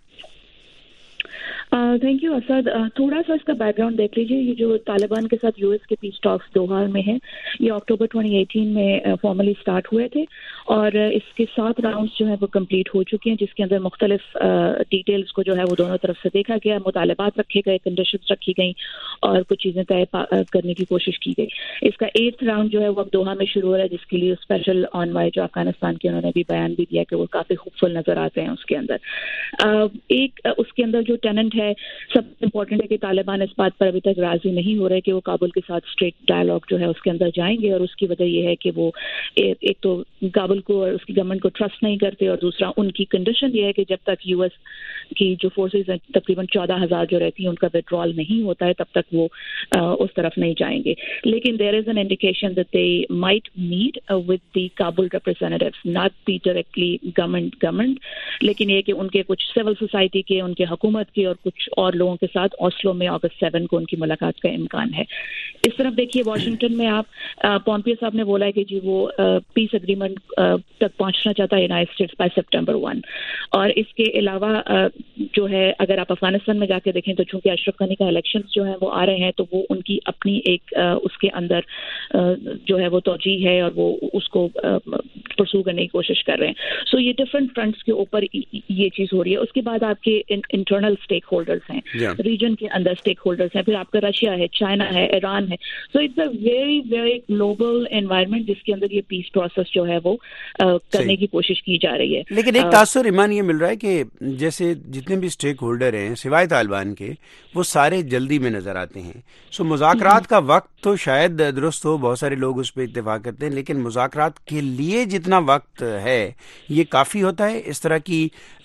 Thank you Asad. تھوڑا سا اس کا بیک گراؤنڈ دیکھ لیجیے. یہ جو طالبان کے ساتھ US کے پیس ٹاکس دوحہ میں ہیں، یہ اکتوبر 2018 میں فارملی سٹارٹ ہوئے تھے، اور اس کے 7 راؤنڈز جو ہیں وہ کمپلیٹ ہو چکے ہیں، جس کے اندر مختلف ڈیٹیلز کو جو ہے وہ دونوں طرف سے دیکھا گیا، مطالبات رکھے گئے، کنڈیشنز رکھی گئیں، اور کچھ چیزیں طے کرنے کی کوشش کی گئی. اس کا 8th راؤنڈ جو ہے وہ اب دوحہ میں شروع ہو رہا ہے، جس کے لیے اسپیشل آنوائے جو افغانستان کے انہوں نے بھی بیان بھی دیا کہ وہ کافی خوبصورت نظر آتے ہیں. اس کے اندر اس کے اندر جو ٹیننٹ ہے، سب سے امپورٹنٹ ہے کہ طالبان اس بات پر ابھی تک راضی نہیں ہو رہے کہ وہ کابل کے ساتھ اسٹریٹ ڈائلاگ جو ہے اس کے اندر جائیں گے، اور اس کی وجہ یہ ہے کہ وہ ایک تو کابل کو اور اس کی گورنمنٹ کو ٹرسٹ نہیں کرتے، اور دوسرا ان کی کنڈیشن یہ ہے کہ جب تک US कि जो फोर्सेज तकरीबन 14,000 जो रहती हैं उनका विड्रॉल नहीं होता है तब तक वो उस तरफ नहीं जाएंगे. लेकिन there is an indication that they might meet with the Kabul representatives, not be directly government, लेकिन ये कि उनके कुछ सिविल सोसाइटी के, उनके हुकूमत के और कुछ और लोगों के साथ ओस्लो में अगस्त 7 को उनकी मुलाकात का इम्कान है. इस तरफ देखिए वाशिंगटन में आप पॉम्पियो साहब ने बोला है कि जी वो पीस एग्रीमेंट तक पहुंचना चाहता है यूनाइटेड स्टेट्स बाय सितंबर 1. और इसके अलावा जो है अगर आप अफगानिस्तान में जाके देखें तो चूंकि अशरफ गनी का इलेक्शंस जो है वो आ रहे हैं तो वो उनकी अपनी एक उसके अंदर जो है वो तौजीह है और वो उसको परसू करने की कोशिश कर रहे हैं. सो ये डिफरेंट फ्रंट्स के ऊपर ये चीज हो रही है. उसके बाद आपके इंटरनल स्टेक होल्डर्स हैं, रीजन के अंदर स्टेक होल्डर्स हैं, फिर आपका रशिया है, चाइना है, ईरान है. So it's a very very global environment जिसके अंदर ये पीस प्रोसेस जो है वो करने की कोशिश की जा रही है. लेकिन एक तासुर ईमान ये मिल रहा है कि जैसे जितने भी स्टेक होल्डर हैं सिवाय तालिबान के वो सारे जल्दी में नजर आते हैं. सो मुज़ाकरात का वक्त तो शायद दुरुस्त हो, बहुत सारे लोग उस पर इत्तेफाक करते हैं, लेकिन मुज़ाकरात के लिए जितना वक्त है ये काफ़ी होता है. इस तरह की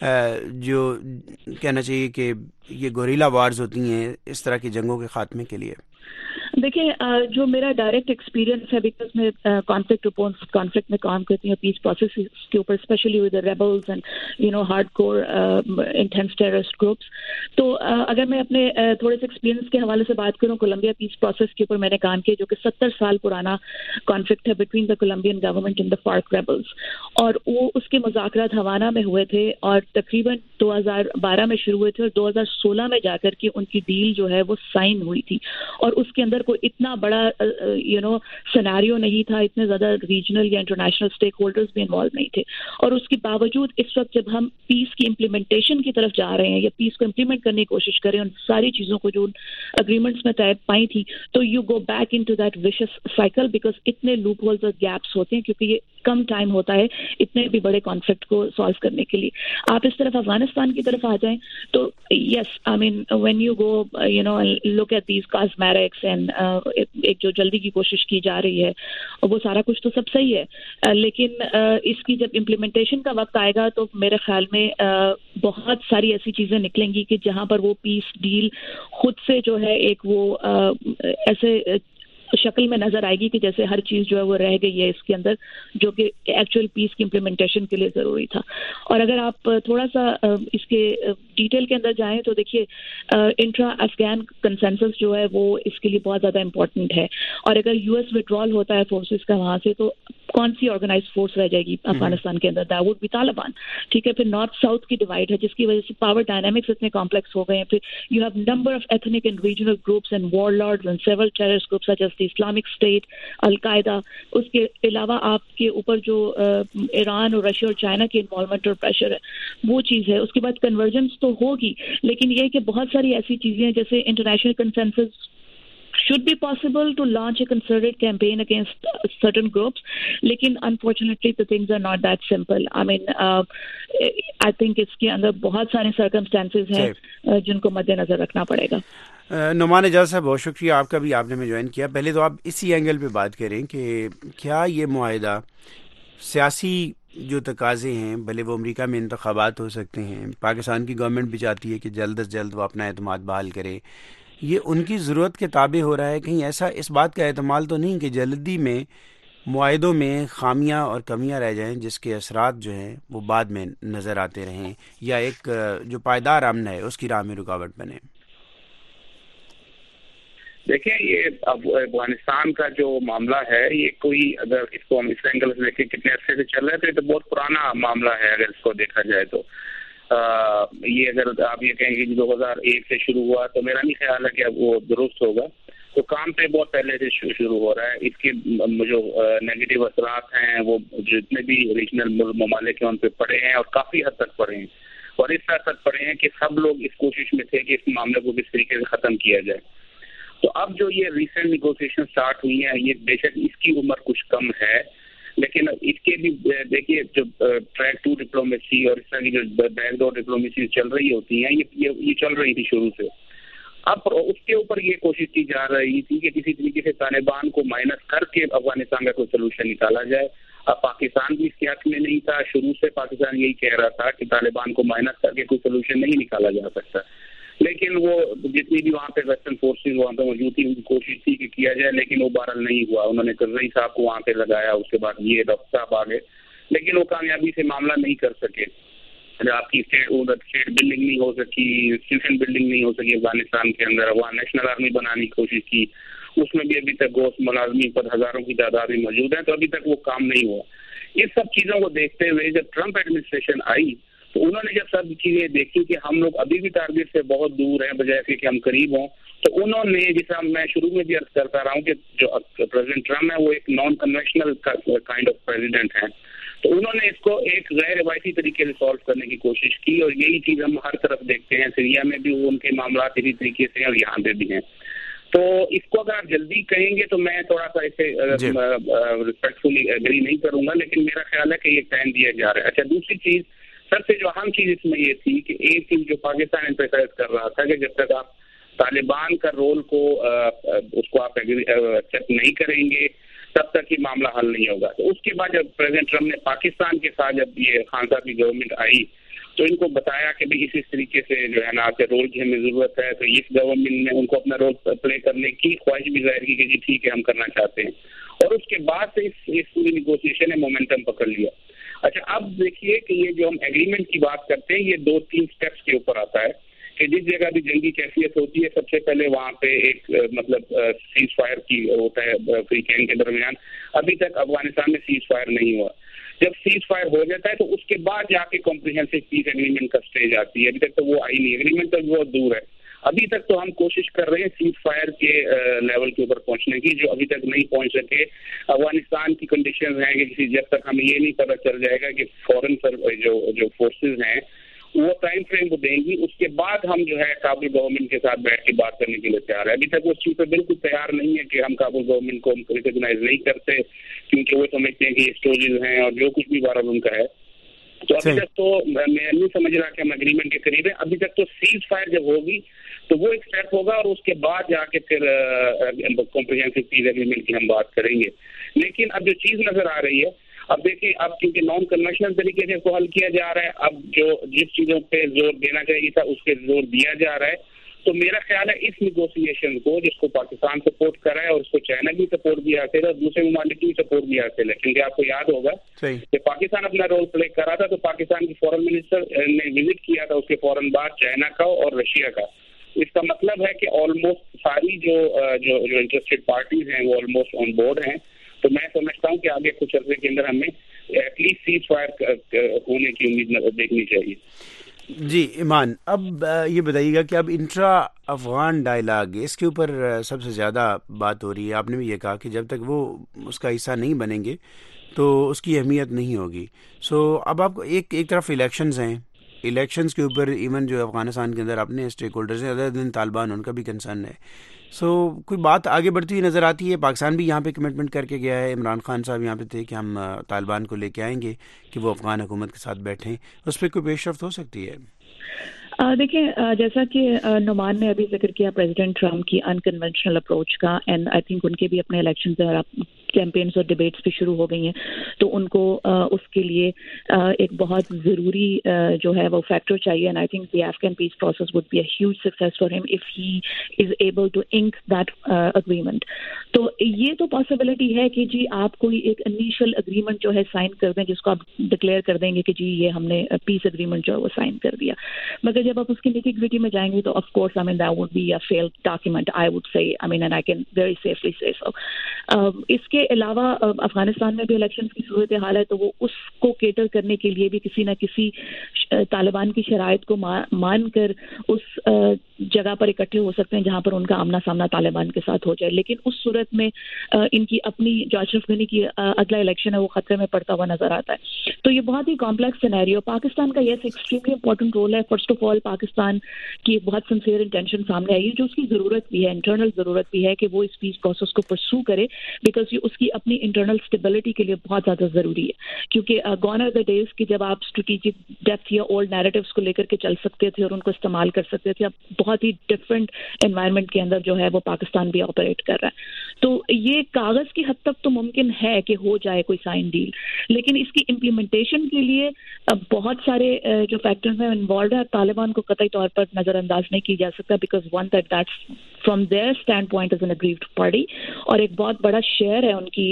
जो कहना चाहिए कि ये गोरिल्ला वार्स होती हैं इस तरह की जंगों के खात्मे के लिए. देखिए जो मेरा डायरेक्ट एक्सपीरियंस है बिकॉज मैं कॉन्फ्लिक्ट में काम करती हूँ पीस प्रोसेस के ऊपर, specially with the rebels and you know hardcore intense terrorist groups. तो अगर मैं अपने थोड़े से एक्सपीरियंस के हवाले से बात करूँ, कोलंबिया पीस प्रोसेस के ऊपर मैंने काम किया जो कि 70 साल पुराना कॉन्फ्लिक्ट है between the Colombian government and the FARC rebels. और वो उसके मुज़ाकरात हवाना में हुए थे और तकरीबन 2012 में शुरू हुए थे और 2016 में जाकर के उनकी डील जो है वो साइन हुई थी. और उसके अंदर कोई इतना बड़ा सिनेरियो नहीं था, इतने ज्यादा रीजनल या इंटरनेशनल स्टेक होल्डर्स भी इन्वॉल्व नहीं थे. और उसके बावजूद इस वक्त जब हम पीस की इम्प्लीमेंटेशन की तरफ जा रहे हैं या पीस को इम्प्लीमेंट करने की कोशिश करें उन सारी चीजों को जो अग्रीमेंट्स में तय पाई थी, तो you go back into that vicious cycle because इतने लूप होल्स और गैप्स होते हैं क्योंकि ये कम टाइम होता है इतने भी बड़े कॉन्फ्लिक्ट को सॉल्व करने के लिए. आप इस तरफ अफगानिस्तान की तरफ आ जाएं तो yes I mean when you go you know look at these cosmetics and एक जो जल्दी की कोशिश की जा रही है वो सारा कुछ तो सब सही है, लेकिन इसकी जब इम्प्लीमेंटेशन का वक्त आएगा तो मेरे ख्याल में बहुत सारी ऐसी चीजें निकलेंगी कि जहां पर वो पीस डील खुद से जो है एक वो ऐसे शक्ल में नजर आएगी कि जैसे हर चीज जो है वो रह गई है इसके अंदर जो कि एक्चुअल पीस की इम्प्लीमेंटेशन के लिए जरूरी था. और अगर आप थोड़ा सा इसके डिटेल के अंदर जाएं तो देखिए इंट्रा अफगान कंसेंसस जो है वो इसके लिए बहुत ज्यादा इंपॉर्टेंट है. और अगर यूएस विड्रॉल होता है फोर्सेस का वहां से तो कौन सी ऑर्गेनाइज फोर्स रह जाएगी अफगानिस्तान के अंदर? That would be Taliban. ठीक है, फिर नॉर्थ साउथ की डिवाइड है जिसकी वजह से पावर डायनामिक्स इतने कॉम्प्लेक्स हो गए हैं. फिर you have number of ethnic and regional groups and warlords and several terrorist groups such as the Islamic State, al Qaeda. उसके अलावा आपके ऊपर जो ईरान और रशिया और चाइना की इन्वॉल्वमेंट और प्रेशर है वो चीज़ है. उसके बाद कन्वर्जेंस तो होगी, लेकिन ये कि बहुत सारी ऐसी चीज़ें जैसे international consensus should be possible to launch a concerted campaign against certain groups, लेकिन unfortunately the things are not that simple. I mean I think इसके अंदर बहुत सारे circumstances हैं जिनको मद्देनजर रखना पड़ेगा. नुमान एजाज साहब बहुत शुक्रिया आपका भी, आपने में ज्वाइन किया. पहले तो आप इसी एंगल पे बात करें कि क्या ये मुआहिदा सियासी जो तकाजे हैं, भले वो अमेरिका में इंतखाबात हो सकते हैं, पाकिस्तान की गवर्नमेंट भी चाहती है कि जल्द अज जल्द वो अपना एतमाद बहाल करे, ये उनकी ज़रूरत के ताबे हो रहा है? कहीं ऐसा इस बात का एहतमाल तो नहीं कि जल्दी में मुआहिदों में खामियां और कमियां रह जाएं जिसके असरात जो हैं वो बाद में नज़र आते रहें या एक जो पायदार अमन है उसकी राह में रुकावट बने? देखिए ये अफगानिस्तान का जो मामला है ये कोई अगर इसको हम इस एंगल से देखें कितने अरसे से चल रहा है तो ये तो बहुत पुराना मामला है अगर इसको देखा जाए तो. ये अगर आप ये कहेंगे कि 2001 से शुरू हुआ तो मेरा नहीं ख्याल है कि अब वो दुरुस्त होगा. तो काम पे बहुत पहले से शुरू हो रहा है. इसके जो नेगेटिव असरात हैं वो जितने भी रीजनल ममालिक हैं उन पे पड़े हैं और काफ़ी हद तक पड़े हैं. और इस हद तक पड़े हैं कि सब लोग इस कोशिश में थे कि इस मामले को किस तरीके से ख़त्म किया जाए. तो अब जो ये रिसेंट निगोशिएशन स्टार्ट हुई हैं ये बेशक इसकी उम्र कुछ कम है, लेकिन इसके भी देखिए जो ट्रैक टू डिप्लोमेसी और इस तरह की जो बैकडोर डिप्लोमेसी चल रही होती हैं ये चल रही थी शुरू से. अब उसके ऊपर ये कोशिश की जा रही थी कि किसी तरीके से तालिबान को माइनस करके अफगानिस्तान का कोई सोल्यूशन निकाला जाए اب پاکستان بھی اس کے حق میں نہیں تھا. شروع سے پاکستان یہی کہہ رہا تھا کہ طالبان کو مائنس کر کے کوئی سولوشن نہیں نکالا جا سکتا, لیکن وہ جتنی بھی وہاں پہ ویسٹرن فورسز وہاں پہ موجود تھی ان کی کوشش تھی کہ کیا جائے, لیکن وہ بہرحال نہیں ہوا. انہوں نے کرزئی صاحب کو وہاں پہ لگایا, اس کے بعد یہ ڈاکٹر صاحب آ گئے, لیکن وہ کامیابی سے معاملہ نہیں کر سکے. آپ کی اسٹیٹ بلڈنگ نہیں ہو سکی, انسٹیٹیوشن بلڈنگ نہیں ہو سکی افغانستان کے اندر. وہاں نیشنل آرمی بنانے کی کوشش کی, اس میں بھی ابھی تک گوشت ملازمین پر ہزاروں کی تعداد میں موجود ہیں, تو ابھی تک وہ کام نہیں ہوا. اس سب چیزوں کو دیکھتے ہوئے جب ٹرمپ ایڈمنسٹریشن آئی تو انہوں نے جب سب چیزیں دیکھی کہ ہم لوگ ابھی بھی ٹارگیٹ سے بہت دور ہیں بجائے کہ ہم قریب ہوں, تو انہوں نے, جیسا میں شروع میں بھی عرض کرتا رہا ہوں کہ جو پریزیڈنٹ ٹرمپ ہے وہ ایک non conventional kind of president ہیں, تو انہوں نے اس کو ایک غیر روایتی طریقے سے سالو کرنے کی کوشش کی, اور یہی چیز ہم ہر طرف دیکھتے ہیں. سیریا میں بھی ان کے معاملات اسی طریقے سے ہیں اور یہاں پہ بھی ہیں. تو اس کو اگر آپ جلدی کہیں گے تو میں تھوڑا سا اسے ریسپیکٹفلی ایگری نہیں کروں گا, لیکن میرا خیال ہے کہ یہ ٹائم دیا جا رہا ہے. اچھا, دوسری چیز سب سے جو اہم چیز اس میں یہ تھی کہ ایک چیز جو پاکستان امپیسائز کر رہا تھا کہ جب تک آپ طالبان کا رول کو اس کو آپ ایکسیپٹ نہیں کریں گے تب تک یہ معاملہ حل نہیں ہوگا. تو اس کے بعد جب پریزیڈنٹ ٹرمپ نے پاکستان کے ساتھ جب یہ خان صاحب کی گورنمنٹ آئی تو ان کو بتایا کہ بھائی اس طریقے سے جو ہے نا آپ کے رول کی ہمیں ضرورت ہے, تو اس گورنمنٹ نے ان کو اپنا رول پلے کرنے کی خواہش بھی ظاہر کی کہ جی ٹھیک ہے ہم کرنا چاہتے ہیں, اور اس کے بعد سے اس پوری نیگوسیشن نے مومنٹم پکڑ لیا. اچھا, اب دیکھیے کہ یہ جو ہم ایگریمنٹ کی بات کرتے ہیں یہ 2-3 سٹیپس کے اوپر آتا ہے کہ جس جگہ بھی جنگی کیفیت ہوتی ہے سب سے پہلے وہاں پہ ایک مطلب سیز فائر کی ہوتا ہے فریقین کے درمیان. ابھی تک افغانستان میں سیز فائر نہیں ہوا. جب سیز فائر ہو جاتا ہے تو اس کے بعد جا کے کمپریہنسو پیس ایگریمنٹ کا سٹیج آتی ہے. ابھی تک تو وہ آئی نہیں, ایگریمنٹ تو بہت دور ہے. ابھی تک تو ہم کوشش کر رہے ہیں سیز فائر کے لیول کے اوپر پہنچنے کی, جو ابھی تک نہیں پہنچ سکے. افغانستان کی کنڈیشنز ہیں کہ جب تک ہمیں یہ نہیں پتہ چل جائے گا کہ فورن جو فورسز ہیں وہ ٹائم فریم کو دیں گی, اس کے بعد ہم جو ہے کابل گورنمنٹ کے ساتھ بیٹھ کے بات کرنے کے لیے تیار ہے. ابھی تک وہ اس چیز پہ بالکل تیار نہیں ہے کہ ہم کابل گورنمنٹ کو ریکگنائز نہیں کرتے, کیونکہ وہ سمجھتے ہیں کہ یہ اسٹوریز ہیں اور جو کچھ بھی بہرحال ان کا ہے. تو ابھی تک تو میں نہیں سمجھ رہا کہ ہم ایگریمنٹ کے قریب ہیں. ابھی تک تو سیز فائر جب ہوگی تو وہ ایک اسٹیپ ہوگا, اور اس کے بعد جا کے پھر کمپریہنسو پیس ایگریمنٹ کی ہم بات کریں گے. لیکن اب جو چیز نظر آ رہی ہے, اب دیکھیں اب کیونکہ نان کنونشنل طریقے سے اس کو حل کیا جا رہا ہے, اب جو جس چیزوں پہ زور دینا چاہیے تھا اس پہ زور دیا جا رہا ہے. تو میرا خیال ہے اس نیگوسیشن کو جس کو پاکستان سپورٹ کر رہا ہے اور اس کو چائنا کی سپورٹ بھی حاصل ہے اور دوسرے ممالک کی سپورٹ بھی حاصل ہے, کیونکہ آپ کو یاد ہوگا کہ پاکستان اپنا رول پلے کر رہا تھا تو پاکستان کی فورن منسٹر نے وزٹ کیا تھا, اس کے فوراً بعد چائنا کا اور رشیا کا. اس کا مطلب ہے کہ آلموسٹ ساری جو انٹرسٹیڈ پارٹیز ہیں وہ آلموسٹ آن بورڈ ہیں. تو میں سمجھتا ہوں کہ آگے کچھ عرصے کے اندر ہمیں ایٹ لیسٹ سیز فائر ہونے کی امید دیکھنی چاہیے. جی ایمان, اب یہ بتائیے گا کہ اب انٹرا افغان ڈائلاگ اس کے اوپر سب سے زیادہ بات ہو رہی ہے. آپ نے بھی یہ کہا کہ جب تک وہ اس کا حصہ نہیں بنیں گے تو اس کی اہمیت نہیں ہوگی. سو اب آپ کو ایک طرف الیکشنز ہیں, الیکشنز کے اوپر ایون جو افغانستان کے اندر اپنے اسٹیک ہولڈرز ہیں ادر دین طالبان, ان کا بھی کنسرن ہے. سو کوئی بات آگے بڑھتی ہوئی نظر آتی ہے. پاکستان بھی یہاں پہ کمٹمنٹ کر کے گیا ہے, عمران خان صاحب یہاں پہ تھے کہ ہم طالبان کو لے کے آئیں گے کہ وہ افغان حکومت کے ساتھ بیٹھیں. اس پہ کوئی پیش رفت ہو سکتی ہے؟ دیکھیں, جیسا کہ نعمان نے ابھی ذکر کیا پریزیڈنٹ ٹرمپ کی انکنونشنل اپروچ کا, اینڈ آئی تھنک ان کے بھی اپنے الیکشنز اور کیمپینز اور ڈیبیٹس بھی شروع ہو گئی ہیں, تو ان کو اس کے لیے ایک بہت ضروری جو ہے وہ فیکٹر چاہیے. And I think the Afghan peace process would be a huge success for him if he is able to ink that agreement. تو یہ تو پاسبلٹی ہے کہ جی آپ کوئی ایک انیشل اگریمنٹ جو ہے سائن کر دیں, جس کو آپ ڈکلیئر کر دیں گے کہ جی یہ ہم نے پیس اگریمنٹ جو ہے وہ سائن کر دیا. مگر جب آپ اس کی نیٹی گریٹی میں جائیں گے تو of course I mean that would be a field document, I would say, I mean and I can very safely say so. اس کے علاوہ افغانستان میں بھی الیکشن کی صورت حال ہے, تو وہ اس کو کیٹر کرنے کے لیے بھی کسی نہ کسی طالبان کی شرائط کو مان کر اس جگہ پر اکٹھے ہو سکتے ہیں جہاں پر ان کا آمنا سامنا طالبان کے ساتھ ہو جائے. لیکن اس صورت میں ان کی اپنی جو اشرف غنی کی اگلا الیکشن ہے وہ خطرے میں پڑتا ہوا نظر آتا ہے. تو یہ بہت ہی کمپلیکس سینیریو. پاکستان کا یس ایکسٹریملی امپورٹنٹ رول ہے. فرسٹ آف آل پاکستان کی بہت سنسیئر انٹینشن سامنے آئی ہے, جو اس کی ضرورت بھی ہے, انٹرنل ضرورت بھی ہے کہ وہ اس پیس پروسیس کو پرسو کرے, بیکاز یہ اس کی اپنی انٹرنل اسٹیبلٹی کے لیے بہت زیادہ ضروری ہے. کیونکہ گون آر دا ڈیز کہ جب آپ اسٹریٹجک ڈیپتھ یا اولڈ نیریٹیوز کو لے کر کے چل سکتے تھے اور ان کو استعمال کر سکتے تھے, اب बहुत ही डिफरेंट एनवायरनमेंट के अंदर जो है वो पाकिस्तान भी ऑपरेट कर रहा है। तो ये कागज की हद तक तो मुमकिन है कि हो जाए कोई साइन डील, लेकिन इसकी इम्प्लीमेंटेशन के लिए बहुत सारे जो फैक्टर्स हैं इन्वॉल्व है। तालिबान को कतई तौर पर नजरअंदाज नहीं की जा सकता, because one that's from their standpoint is an aggrieved party, और एक बहुत बड़ा शेयर है उनकी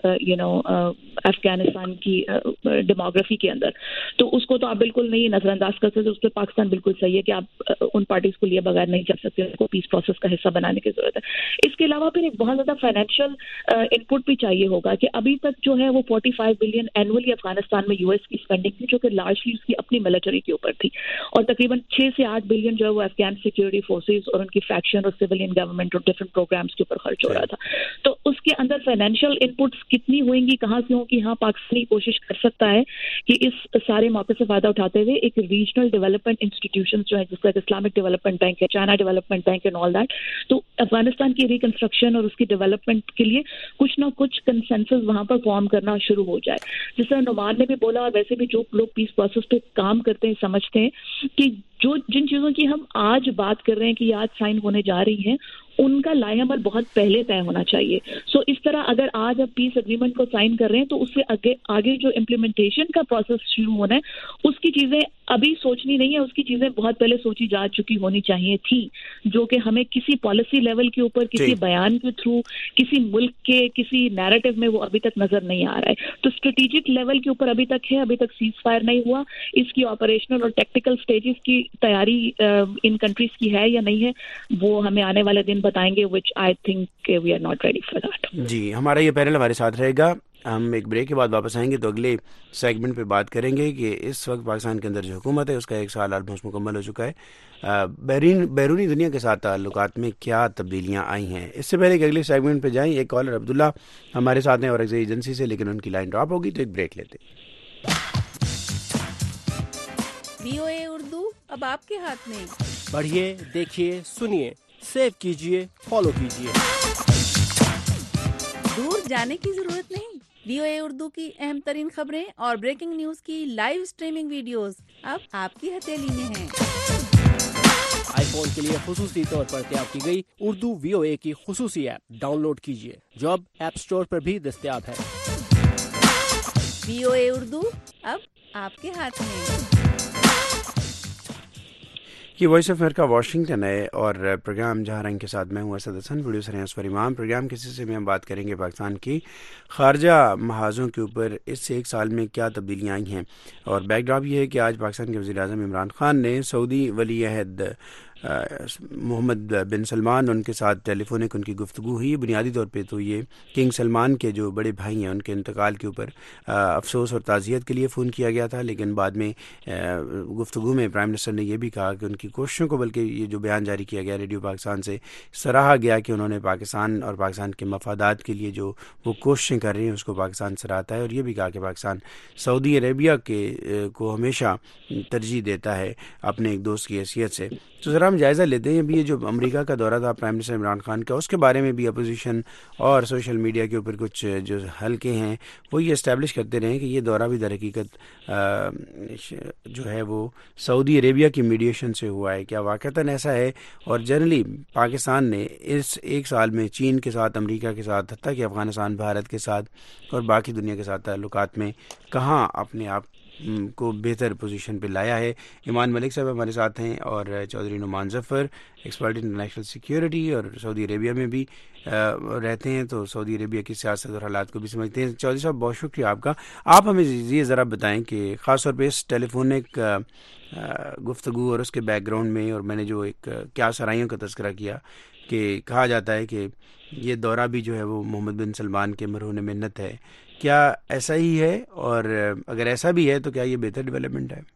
अफगानिस्तान की डेमोग्राफी के अंदर, तो उसको तो आप बिल्कुल नहीं नजरअंदाज कर सकते। उस पर पाकिस्तान बिल्कुल सही है कि आप उन पार्टीज को लिए बगैर नहीं चल सकते, उनको पीस प्रोसेस का हिस्सा बनाने की जरूरत है। इसके अलावा फिर एक बहुत ज्यादा फाइनेंशियल इनपुट भी चाहिए होगा कि अभी तक जो है वो 45 बिलियन एनुअली अफगानिस्तान में यूएस की स्पेंडिंग थी, जो कि लार्जली उसकी अपनी मिलिट्री के ऊपर थी, और तकरीबन 6 से 8 बिलियन जो है वो अफगान सिक्योरिटी फोर्सेज और उनकी फैक्शन और सिविलियन गवर्नमेंट और डिफरेंट प्रोग्राम्स के ऊपर खर्च हो रहा था। तो उसके अंदर फाइनेंशियल इनपुट्स कितनी होंगी, कहाँ से होंगी? हाँ, पाकिस्तानी कोशिश कर सकता है कि इस सारे मौके से फायदा उठाते हुए एक रीजनल डेवलपमेंट इंस्टीट्यूशंस जो है, जिसका इस्लामिक डेवलपमेंट बैंक है, China development bank and all that, तो अफगानिस्तान की रिकंस्ट्रक्शन और उसकी डेवलपमेंट के लिए कुछ ना कुछ कंसेंसस वहां पर फॉर्म करना शुरू हो जाए। जिस तरह नुमान ने भी बोला, और वैसे भी जो लोग पीस प्रोसेस पे काम करते हैं समझते हैं कि जिन चीजों की हम आज बात कर रहे हैं कि आज साइन होने जा रही हैं, उनका लाएअमल बहुत पहले तय होना चाहिए। सो इस तरह अगर आज आप पीस एग्रीमेंट को साइन कर रहे हैं तो उससे आगे जो इम्प्लीमेंटेशन का प्रोसेस शुरू होना है, उसकी चीजें अभी सोचनी नहीं है, उसकी चीजें बहुत पहले सोची जा चुकी होनी चाहिए थी, जो कि हमें किसी पॉलिसी लेवल के ऊपर, किसी बयान के थ्रू, किसी मुल्क के किसी नैरेटिव में वो अभी तक नजर नहीं आ रहा है। तो स्ट्रेटेजिक लेवल के ऊपर अभी तक है, अभी तक सीज फायर नहीं हुआ। इसकी ऑपरेशनल और टेक्निकल स्टेजेस की तैयारी इन कंट्रीज की है या नहीं है, वो हमें आने वाले दिन बताएंगे, which I think we are not ready for that. जी, हमारा ये पैनल हमारे साथ रहेगा। हम एक ब्रेक के बाद वापस आएंगे तो अगले सेगमेंट पे बात करेंगे कि इस वक्त पाकिस्तान के अंदर जो हुकूमत है उसका 1 साल ऑलमोस्ट मुकम्मल हो चुका है, बैरूनी दुनिया के साथ ताल्लुकात में क्या तब्दीलियां आई हैं। इससे पहले कि अगले सेगमेंट पे जाएं, एक कॉलर अब्दुल्ला हमारे साथ हैं और एजेंसी से, लेकिन उनकी लाइन ड्रॉप होगी तो एक ब्रेक लेते हैं। VOA उर्दू अब आपके हाथ में, पढ़िए, देखिए, सुनिए, सेव कीजिए, फॉलो कीजिए, दूर जाने की जरूरत नहीं। VOA उर्दू की अहम तरीन खबरें और ब्रेकिंग न्यूज की लाइव स्ट्रीमिंग वीडियोस अब आपकी हथेली में हैं। आईफोन के लिए खुसूसी तौर पर तैयार की गई उर्दू VOA की खुसूसी ऐप डाउनलोड कीजिए, जो अब ऐप स्टोर पर भी दस्तयाब है। VOA उर्दू अब आपके हाथ में। ये वॉइस ऑफ अमेरिका वाशिंगटन है और प्रोग्राम जहाँ रंग के साथ मैं हूँ असद हसन, प्रोड्यूसर हैं असफर इमाम। प्रोग्राम के सिलसिले में हम बात करेंगे पाकिस्तान की खारजा महाजों के ऊपर इस 1 साल में क्या तब्दीलियाँ आई हैं, और बैकड्रॉप ये है कि आज पाकिस्तान के वज़ीर-ए-आज़म इमरान खान ने सऊदी वली अहद मोहम्मद बिन सलमान, उनके साथ टेलीफोनिक उनकी गुफ्तगू हुई। बुनियादी तौर पे तो ये किंग सलमान के जो बड़े भाई हैं उनके इंतकाल के ऊपर अफसोस और ताज़ियत के लिए फ़ोन किया गया था, लेकिन बाद में गुफ्तगू में प्राइम मिनिस्टर ने यह भी कहा कि उनकी कोशिशों को, बल्कि ये जो बयान जारी किया गया रेडियो पाकिस्तान से, सराहा गया कि उन्होंने पाकिस्तान और पाकिस्तान के मफादात के लिए जो वो कोशिशें कर रही हैं उसको पाकिस्तान सराहता है, और ये भी कहा कि पाकिस्तान सऊदी अरेबिया के को हमेशा तरजीह देता है अपने एक दोस्त की हैसियत से। तो ज़रा हम जायज़ा लेते हैं अभी ये जो अमेरिका का दौरा था प्राइम मिनिस्टर इमरान खान का, उसके बारे में भी अपोजिशन और सोशल मीडिया के ऊपर कुछ जो हल्के हैं वो ये इस्टेब्लिश करते रहे कि ये दौरा भी दर हकीकत जो है वो सऊदी अरेबिया की मीडिएशन से हुआ है। क्या वाक़तन ऐसा है? और जनरली पाकिस्तान ने इस 1 साल में चीन के साथ, अमेरिका के साथ, हत्ता कि अफ़गानिस्तान, भारत के साथ और बाकी दुनिया के साथ ताल्लुकात में कहाँ अपने आप को बेहतर पोजीशन पे लाया है? ईमान मलिक साहब हमारे साथ हैं और Chaudhry Numan Zafar, expert international security और सऊदी अरेबिया में भी रहते हैं, तो सऊदी अरेबिया की सियासत और हालात को भी समझते हैं। चौधरी साहब बहुत शुक्रिया आपका। आप हमें ये ज़रा बताएं कि ख़ास तौर पर इस टेलीफोनिक गुफ्तगू और उसके बैकग्राउंड में, और मैंने जो एक क्या सराहियों का तज़किरा किया कि कहा जाता है कि ये दौरा भी जो है वो मोहम्मद बिन सलमान के मरहून मिन्नत है, क्या ऐसा ही है? और अगर ऐसा भी है तो क्या ये बेहतर डेवलपमेंट है?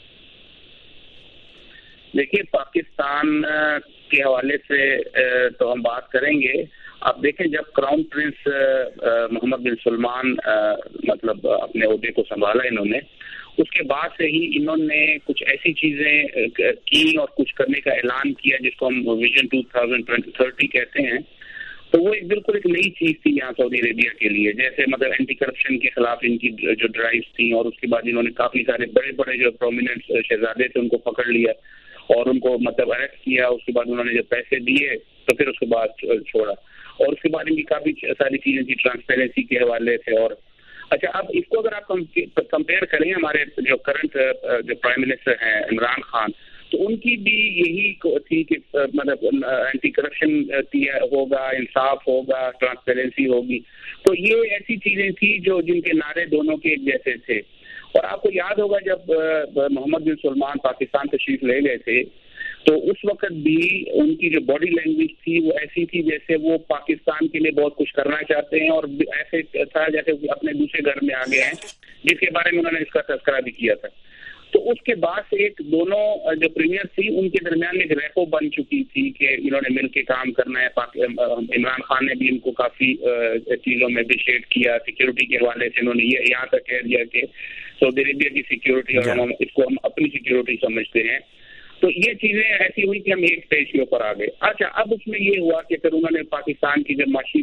देखिए, पाकिस्तान के हवाले से तो हम बात करेंगे। आप देखें, जब crown prince Mohammed bin Salman मतलब अपने ओहदे को संभाला इन्होंने, उसके बाद से ही इन्होंने कुछ ऐसी चीजें की और कुछ करने का ऐलान किया जिसको हम विजन 2030 कहते हैं। तो वो बिल्कुल एक नई चीज थी यहाँ सऊदी अरेबिया के लिए। जैसे मतलब एंटी करप्शन के खिलाफ इनकी जो ड्राइव्स थी, और उसके बाद इन्होंने काफी सारे बड़े बड़े जो प्रोमिनेंट शहजादे थे उनको पकड़ लिया, اور ان کو مطلب اریسٹ کیا. اس کے بعد انہوں نے جب پیسے دیے تو پھر اس کے بعد چھوڑا, اور اس کے بعد ان کی کافی ساری چیزیں تھی ٹرانسپیرنسی کے حوالے سے. اور اچھا, اب اس کو اگر آپ کمپیئر کریں ہمارے جو کرنٹ جو پرائم منسٹر ہیں عمران خان, تو ان کی بھی یہی تھی کہ مطلب اینٹی کرپشن ہوگا, انصاف ہوگا, ٹرانسپیرنسی ہوگی. تو یہ ایسی چیزیں تھیں جن کے نعرے دونوں کے ایک جیسے تھے. اور آپ کو یاد ہوگا جب محمد بن سلمان پاکستان تشریف لے گئے تھے تو اس وقت بھی ان کی جو باڈی لینگویج تھی وہ ایسی تھی جیسے وہ پاکستان کے لیے بہت کچھ کرنا چاہتے ہیں, اور ایسے تھا جیسے اپنے دوسرے گھر میں آگے ہیں, جس کے بارے میں انہوں نے اس کا تذکرہ بھی کیا تھا. تو اس کے بعد سے ایک دونوں جو پریمیئر تھی ان کے درمیان میں ایک ریپو بن چکی تھی کہ انہوں نے مل کے کام کرنا ہے. عمران خان نے بھی ان کو کافی چیزوں میں اپریشیٹ کیا. سیکیورٹی کے حوالے سے انہوں نے یہ یہاں تک کہہ دیا کہ سعودی عربیہ کی سیکیورٹی اور ہم اس کو ہم اپنی سیکیورٹی سمجھتے ہیں. تو یہ چیزیں ایسی ہوئی کہ ہم ایک پیج کے اوپر آ گئے. اچھا, اب اس میں یہ ہوا کہ پھر انہوں نے پاکستان کی جب معاشی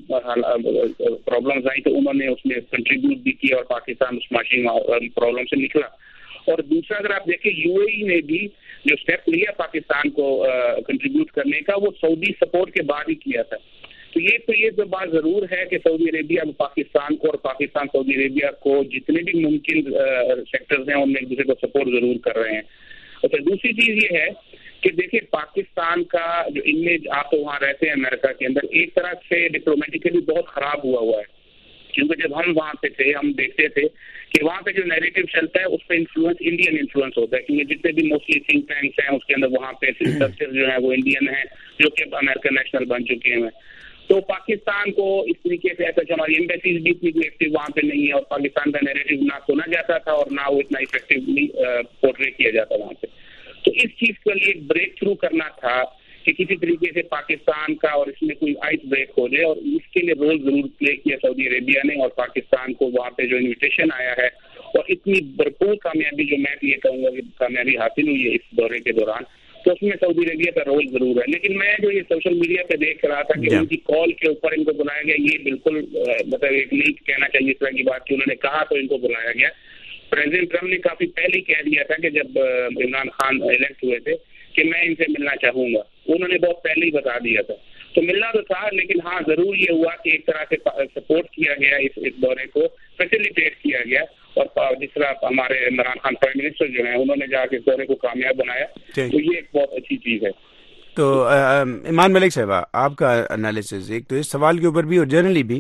پرابلمز آئی تو انہوں نے اس میں کنٹریبیوٹ بھی کیا اور پاکستان اس معاشی پرابلم سے نکلا. اور دوسرا اگر آپ دیکھیں یو اے ای نے بھی جو اسٹیپ لیا پاکستان کو کنٹریبیوٹ کرنے کا وہ سعودی سپورٹ کے بعد ہی کیا تھا. تو یہ تو بات ضرور ہے کہ سعودی عربیہ پاکستان کو اور پاکستان سعودی عربیہ کو جتنے بھی ممکن سیکٹرز ہیں ان میں ایک دوسرے کو سپورٹ ضرور کر رہے ہیں. اور پھر دوسری چیز یہ ہے کہ دیکھیں پاکستان کا جو امیج, آپ تو وہاں رہتے ہیں امریکہ کے اندر, ایک طرح سے ڈپلومیٹکلی بہت خراب ہوا ہے. کیونکہ جب ہم وہاں پہ تھے ہم دیکھتے تھے کہ وہاں پہ جو نیریٹو چلتا ہے اس پہ انفلوئنس انڈین انفلوئنس ہوتا ہے, کیونکہ جتنے بھی موسٹلی تھنک ٹینکس ہیں اس کے اندر وہاں پہ ریسرچر جو ہیں وہ انڈین ہیں جو کہ امریکن نیشنل بن چکے ہیں. تو پاکستان کو اس طریقے سے ایسا ہماری ایمبیسیز بھی اتنی ایکٹیو وہاں پہ نہیں ہے, اور پاکستان کا نیریٹو نہ سنا جاتا تھا اور نہ وہ اتنا افیکٹولی پورٹری کیا جاتا وہاں پہ. تو اس چیز کے لیے ایک بریک تھرو کرنا تھا کہ کسی طریقے سے پاکستان کا اور اس میں کوئی آئس بریک ہو جائے, اور اس کے لیے رول ضرور پلے کیا سعودی عربیہ نے. اور پاکستان کو وہاں پہ جو انویٹیشن آیا ہے اور اتنی بھرپور کامیابی جو میں یہ کہوں گا کہ کامیابی حاصل ہوئی ہے اس دورے کے دوران, تو اس میں سعودی عربیہ کا رول ضرور ہے. لیکن میں جو یہ سوشل میڈیا پہ دیکھ رہا تھا کہ ان کی کال کے اوپر ان کو بلایا گیا, یہ بالکل مطلب ایک نہیں کہنا چاہیے اس طرح کی بات کہ انہوں نے کہا تو ان کو بلایا گیا. پریزیڈنٹ ٹرمپ نے کافی پہلے کہہ دیا تھا کہ جب عمران خان الیکٹ ہوئے تھے کہ میں ان سے ملنا چاہوں گا, انہوں نے بہت پہلے ہی بتا دیا تھا. تو ملنا تو تھا, لیکن ہاں ضرور یہ ہوا کہ ایک طرح سے سپورٹ کیا گیا, اس دورے کو فیسیلیٹیٹ کیا گیا, اور جس طرح ہمارے عمران خان پرائم منسٹر جو ہیں انہوں نے جا کے اس دورے کو کامیاب بنایا, تو یہ ایک بہت اچھی چیز ہے. تو ایمان ملک صاحبہ, آپ کا انالیسز ایک تو اس سوال کے اوپر بھی اور جنرلی بھی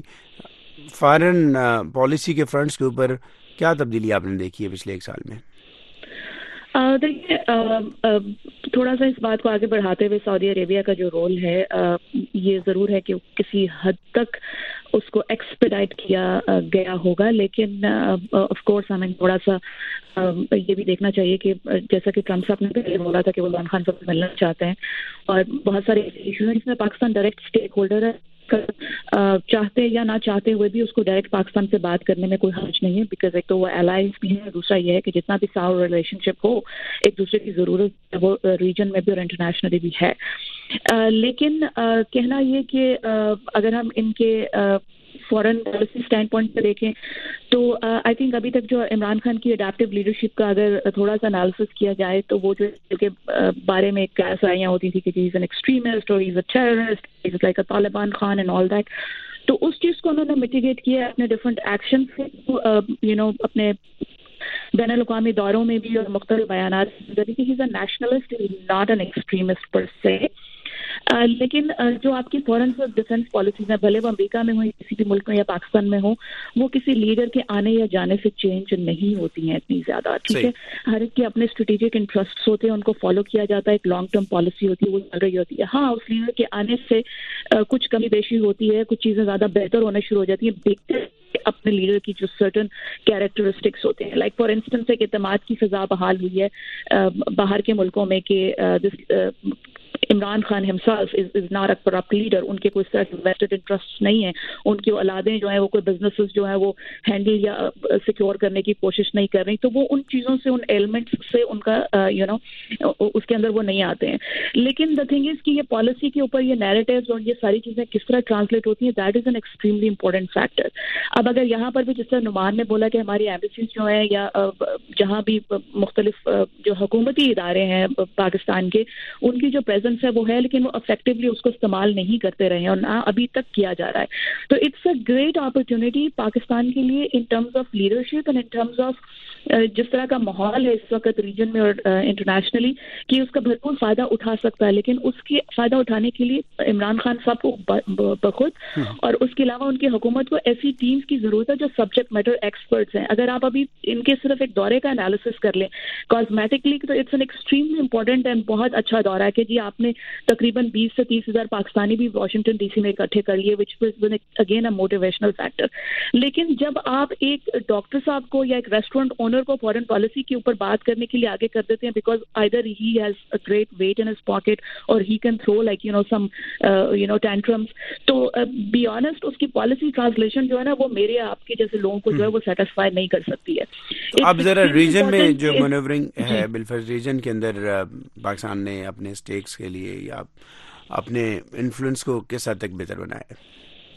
فارن پالیسی کے فرنٹس کے اوپر کیا تبدیلی آپ نے دیکھی ہے پچھلے ایک سال میں؟ دیکھیے, تھوڑا سا اس بات کو آگے بڑھاتے ہوئے سعودی عربیہ کا جو رول ہے یہ ضرور ہے کہ کسی حد تک اس کو ایکسپیڈائٹ کیا گیا ہوگا, لیکن آف کورس ہمیں تھوڑا سا یہ بھی دیکھنا چاہیے کہ جیسا کہ ٹرمپ صاحب نے پہلے بولا تھا کہ وہ عمران خان سے ملنا چاہتے ہیں, اور بہت سارے ایشوز ہیں جس میں پاکستان ڈائریکٹ اسٹیک ہولڈر ہے. چاہتے یا نہ چاہتے ہوئے بھی اس کو ڈائریکٹ پاکستان سے بات کرنے میں کوئی حرج نہیں ہے, بیکاز ایک تو وہ الائز بھی ہے, دوسرا یہ ہے کہ جتنا بھی ساؤ ریلیشن شپ ہو ایک دوسرے کی ضرورت وہ ریجن میں بھی اور انٹرنیشنلی بھی ہے. لیکن کہنا یہ کہ اگر ہم ان کے فورن پالیسی اسٹینڈ پوائنٹ پہ دیکھیں تو آئی تھنک ابھی تک جو عمران خان کی اڈیپٹیو لیڈرشپ کا اگر تھوڑا سا انالیسس کیا جائے تو وہ جو کے بارے میں کیسائیاں ہوتی تھی کہ ہی از این ایکسٹریمسٹ اور he is a terrorist, he is like a Taliban Khan and all that, تو اس چیز کو انہوں نے میٹیگیٹ کیا اپنے ڈفرینٹ ایکشن سے, اپنے بین الاقوامی دوروں میں بھی اور مختلف بیانات کہ he is a nationalist, he is not an extremist پر سے. لیکن جو آپ کی فورن ڈیفینس پالیسیز ہیں, بھلے وہ امریکہ میں ہوں کسی بھی ملک میں یا پاکستان میں ہوں, وہ کسی لیڈر کے آنے یا جانے سے چینج نہیں ہوتی ہیں اتنی زیادہ. ٹھیک ہے, ہر ایک کے اپنے اسٹریٹجک انٹرسٹس ہوتے ہیں, ان کو فالو کیا جاتا ہے, ایک لانگ ٹرم پالیسی ہوتی ہے وہ چل رہی ہوتی ہے. ہاں, اس لیڈر کے آنے سے کچھ کمی بیشی ہوتی ہے, کچھ چیزیں زیادہ بہتر ہونا شروع ہو جاتی ہیں, دیکھتے اپنے لیڈر کی جو سرٹن کیریکٹرسٹکس ہوتے ہیں. لائک فار انسٹنس ایک اعتماد کی فضا بحال ہوئی ہے باہر کے ملکوں میں کہ Imran Khan himself is not a corrupt leader, उनके कोई वेस्टेड इंटरेस्ट नहीं है, उनकी औलादें जो है वो कोई बिजनेसेस जो है वो हैंडल या सिक्योर करने की कोशिश नहीं कर रही, तो वो उन चीज़ों से, उन एलिमेंट्स से उनका उसके अंदर वो नहीं आते हैं. लेकिन द थिंग इज कि ये पॉलिसी के ऊपर ये नैरेटिव्स और ये सारी चीज़ें किस तरह ट्रांसलेट होती हैं, that is an extremely important factor. अब अगर यहाँ पर भी जिस तरह नुमान ने बोला कि हमारी एम्बेसीज जो है या जहाँ भी मुख्तलिफ जो हुकूमती इदारे हैं पाकिस्तान के, उनकी जो प्रेजेंस है वो है, लेकिन वो इफेक्टिवली उसको इस्तेमाल नहीं करते रहे और ना अभी तक किया जा रहा है. तो it's a great opportunity Pakistan के लिए in terms of leadership and in terms of जिस तरह का माहौल है इस वक्त रीजन में और इंटरनेशनली, कि उसका भरपूर फायदा उठा सकता है. लेकिन उसकी फायदा उठाने के लिए इमरान खान साहब को बखुद और उसके अलावा उनकी हुकूमत को ऐसी टीम्स की जरूरत है जो सब्जेक्ट मैटर एक्सपर्ट्स हैं. अगर आप अभी इनके सिर्फ एक दौरे का एनालिसिस कर लें कॉस्मेटिकली, तो it's an extremely important and बहुत अच्छा दौरा है कि जी आपने तकरीबन 20 से 30 हज़ार पाकिस्तानी भी वाशिंगटन डीसी में इकट्ठे कर लिए, which was again a motivational factor. लेकिन जब आप एक डॉक्टर साहब को या एक रेस्टोरेंट ओनर को फॉरेन पॉलिसी के ऊपर बात करने के लिए आगे कर देते हैं, because either he has a great weight in his pocket और he can throw like some tantrums, तो बी ऑनेस्ट उसकी पॉलिसी ट्रांसलेशन जो है ना वो मेरे आपके जैसे लोगों को जो है वो सेटिस्फाई नहीं कर सकती है. अब जरा रीजन में जो मैनेवरिंग है बिलफर्ज, रीजन के अंदर पाकिस्तान ने अपने स्टेक्स के लिए या अपने इन्फ्लुएंस को किस हद तक बेहतर बनाया है?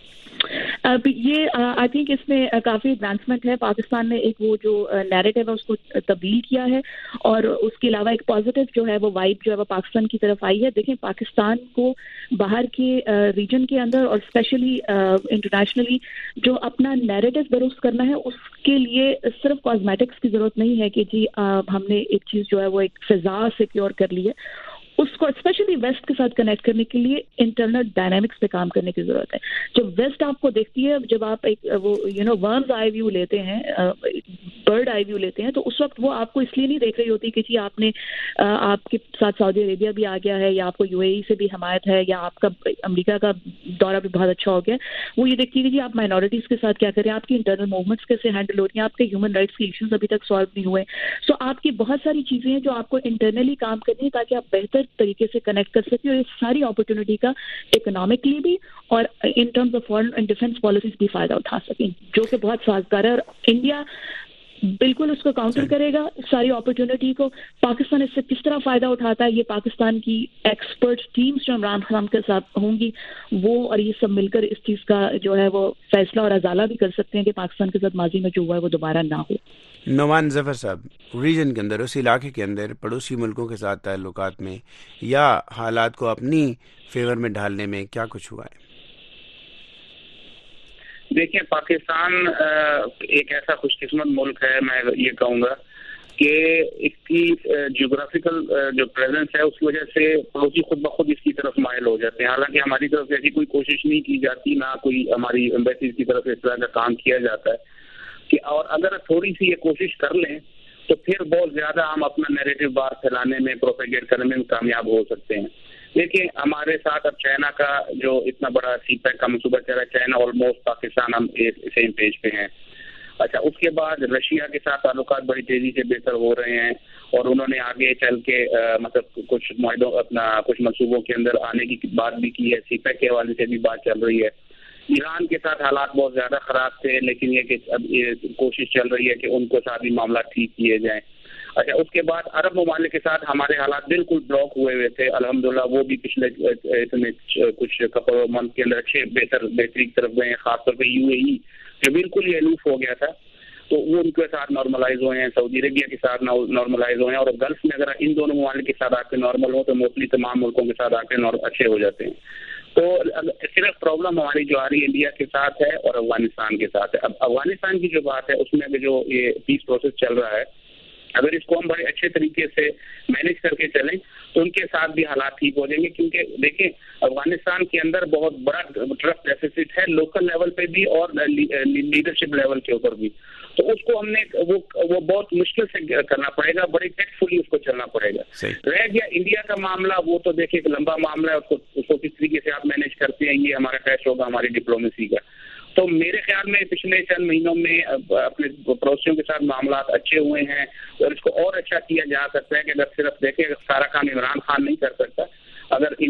अब ये आई थिंक इसमें काफ़ी एडवांसमेंट है. पाकिस्तान ने एक वो जो नैरेटिव है उसको तब्दील किया है और उसके अलावा एक पॉजिटिव जो है वो वाइब जो है वो पाकिस्तान की तरफ आई है. देखें, पाकिस्तान को बाहर के रीजन के अंदर और स्पेशली इंटरनेशनली जो अपना नैरेटिव दुरुस्त करना है, उसके लिए सिर्फ कॉस्मेटिक्स की ज़रूरत नहीं है कि जी हमने एक चीज़ जो है वो एक फिजा सिक्योर कर ली है. उसको स्पेशली वेस्ट के साथ कनेक्ट करने के लिए इंटरनल डायनामिक्स पे काम करने की जरूरत है. जब वेस्ट आपको देखती है, जब आप एक वो वर्म्स आई व्यू लेते हैं, बर्ड आई व्यू लेते हैं, तो उस वक्त वो आपको इसलिए नहीं देख रही होती कि जी आपने आपके साथ सऊदी अरेबिया भी आ गया है या आपको यूएई से भी हमायत है या आपका अमेरिका का दौरा भी बहुत अच्छा हो गया. वो ये देखती है कि जी आप माइनॉरिटीज के साथ क्या करें, आपकी इंटरनल मूवमेंट्स कैसे हैंडल हो रही हैं, आपके ह्यूमन राइट्स के इश्यूज अभी तक सॉल्व नहीं हुए. सो आपकी बहुत सारी चीजें हैं जो आपको इंटरनली काम करनी है ताकि आप बेहतर तरीके से कनेक्ट कर सके और इस सारी अपॉर्चुनिटी का इकोनॉमिकली भी और in terms of foreign and defence policies भी फायदा उठा सकें, जो कि बहुत साजगार है. और इंडिया बिल्कुल उसको काउंटर करेगा सारी अपॉर्चुनिटी को. पाकिस्तान इससे किस तरह फायदा उठाता है, ये पाकिस्तान की एक्सपर्ट टीम्स जो इमरान खान के साथ होंगी वो और ये सब मिलकर इस चीज का जो है वो फैसला और अजाला भी कर सकते हैं कि पाकिस्तान के साथ माजी में जो हुआ है वो दोबारा ना हो. नुमान जफर साहब, रीजन के अंदर, उस इलाके के अंदर पड़ोसी मुल्कों के साथ ताल्लुकात में या हालात को अपनी फेवर में ढालने में क्या कुछ हुआ है? देखिए, पाकिस्तान एक ऐसा खुशकिस्मत मुल्क है, मैं ये कहूँगा कि इसकी जियोग्राफिकल जो प्रेजेंस है उसकी वजह से पड़ोसी खुद ब खुद इसकी तरफ माइल हो जाते हैं. हालांकि हमारी तरफ से ऐसी कोई कोशिश नहीं की जाती, ना कोई हमारी एम्बेसीज की तरफ से इस तरह का काम किया जाता है कि, और अगर थोड़ी सी ये कोशिश कर लें तो फिर बहुत ज्यादा हम अपना नैरेटिव बार फैलाने में, प्रोपेगेट करने में कामयाब हो सकते हैं. देखिए, हमारे साथ अब चाइना का जो इतना बड़ा सीपैक का मंसूबा चल रहा है, चाइना ऑलमोस्ट पाकिस्तान हम सेम पेज पे हैं. अच्छा, उसके बाद रशिया के साथ ताल्लुकात बड़ी तेजी से बेहतर हो रहे हैं और उन्होंने आगे चल के मतलब कुछ मुआहदों कुछ मंसूबों के अंदर आने की बात भी की है. सीपैक के हवाले से भी बात चल रही है. ईरान के साथ हालात बहुत ज्यादा खराब थे, लेकिन ये कि अब ये कोशिश चल रही है कि उनको साथ भी मामला ठीक किए जाएं. अच्छा, उसके बाद अरब ममालिक के साथ हमारे हालात बिल्कुल ब्लॉक हुए हुए थे. अल्हम्दुलिल्लाह वो भी पिछले इसमें कुछ कपल मंथ के अंदर अच्छे बेहतरी की तरफ गए हैं. खासतौर पर यूएई जो बिल्कुल ही अलूफ हो गया था, तो वो उनके साथ नॉर्मलाइज हुए हैं. सऊदी अरेबिया के साथ नॉर्मलाइज हुए हैं. और गल्फ में अगर इन दोनों ममालिक के साथ आके नॉर्मल हो तो मोस्टली तमाम मुल्कों के साथ आके अच्छे हो जाते हैं. तो सिर्फ प्रॉब्लम हमारी जो आ रही है इंडिया के साथ है और अफगानिस्तान के साथ है. अब अफगानिस्तान की जो बात है उसमें अभी जो ये पीस प्रोसेस चल रहा है, अगर इसको हम बड़े अच्छे तरीके से मैनेज करके चलें तो उनके साथ भी हालात ठीक हो जाएंगे. क्योंकि देखें, अफगानिस्तान के अंदर बहुत बड़ा ट्रस्ट डेफिसिट है, लोकल लेवल पे भी और लीडरशिप लेवल के ऊपर भी. तो उसको हमने वो बहुत मुश्किल से करना पड़ेगा, बड़ी टेक्टफुली उसको चलना पड़ेगा. रह गया इंडिया का मामला, वो तो देखिए एक लंबा मामला है, उसको किस तरीके से आप मैनेज करते हैं ये हमारा टेस्ट होगा हमारी डिप्लोमेसी का. तो मेरे ख्याल में पिछले चंद महीनों में अपने पड़ोसियों के साथ मामला अच्छे हुए हैं और इसको और अच्छा किया जा सकता है कि अगर सिर्फ देखें, सारा काम इमरान खान नहीं कर सकता. अगर इन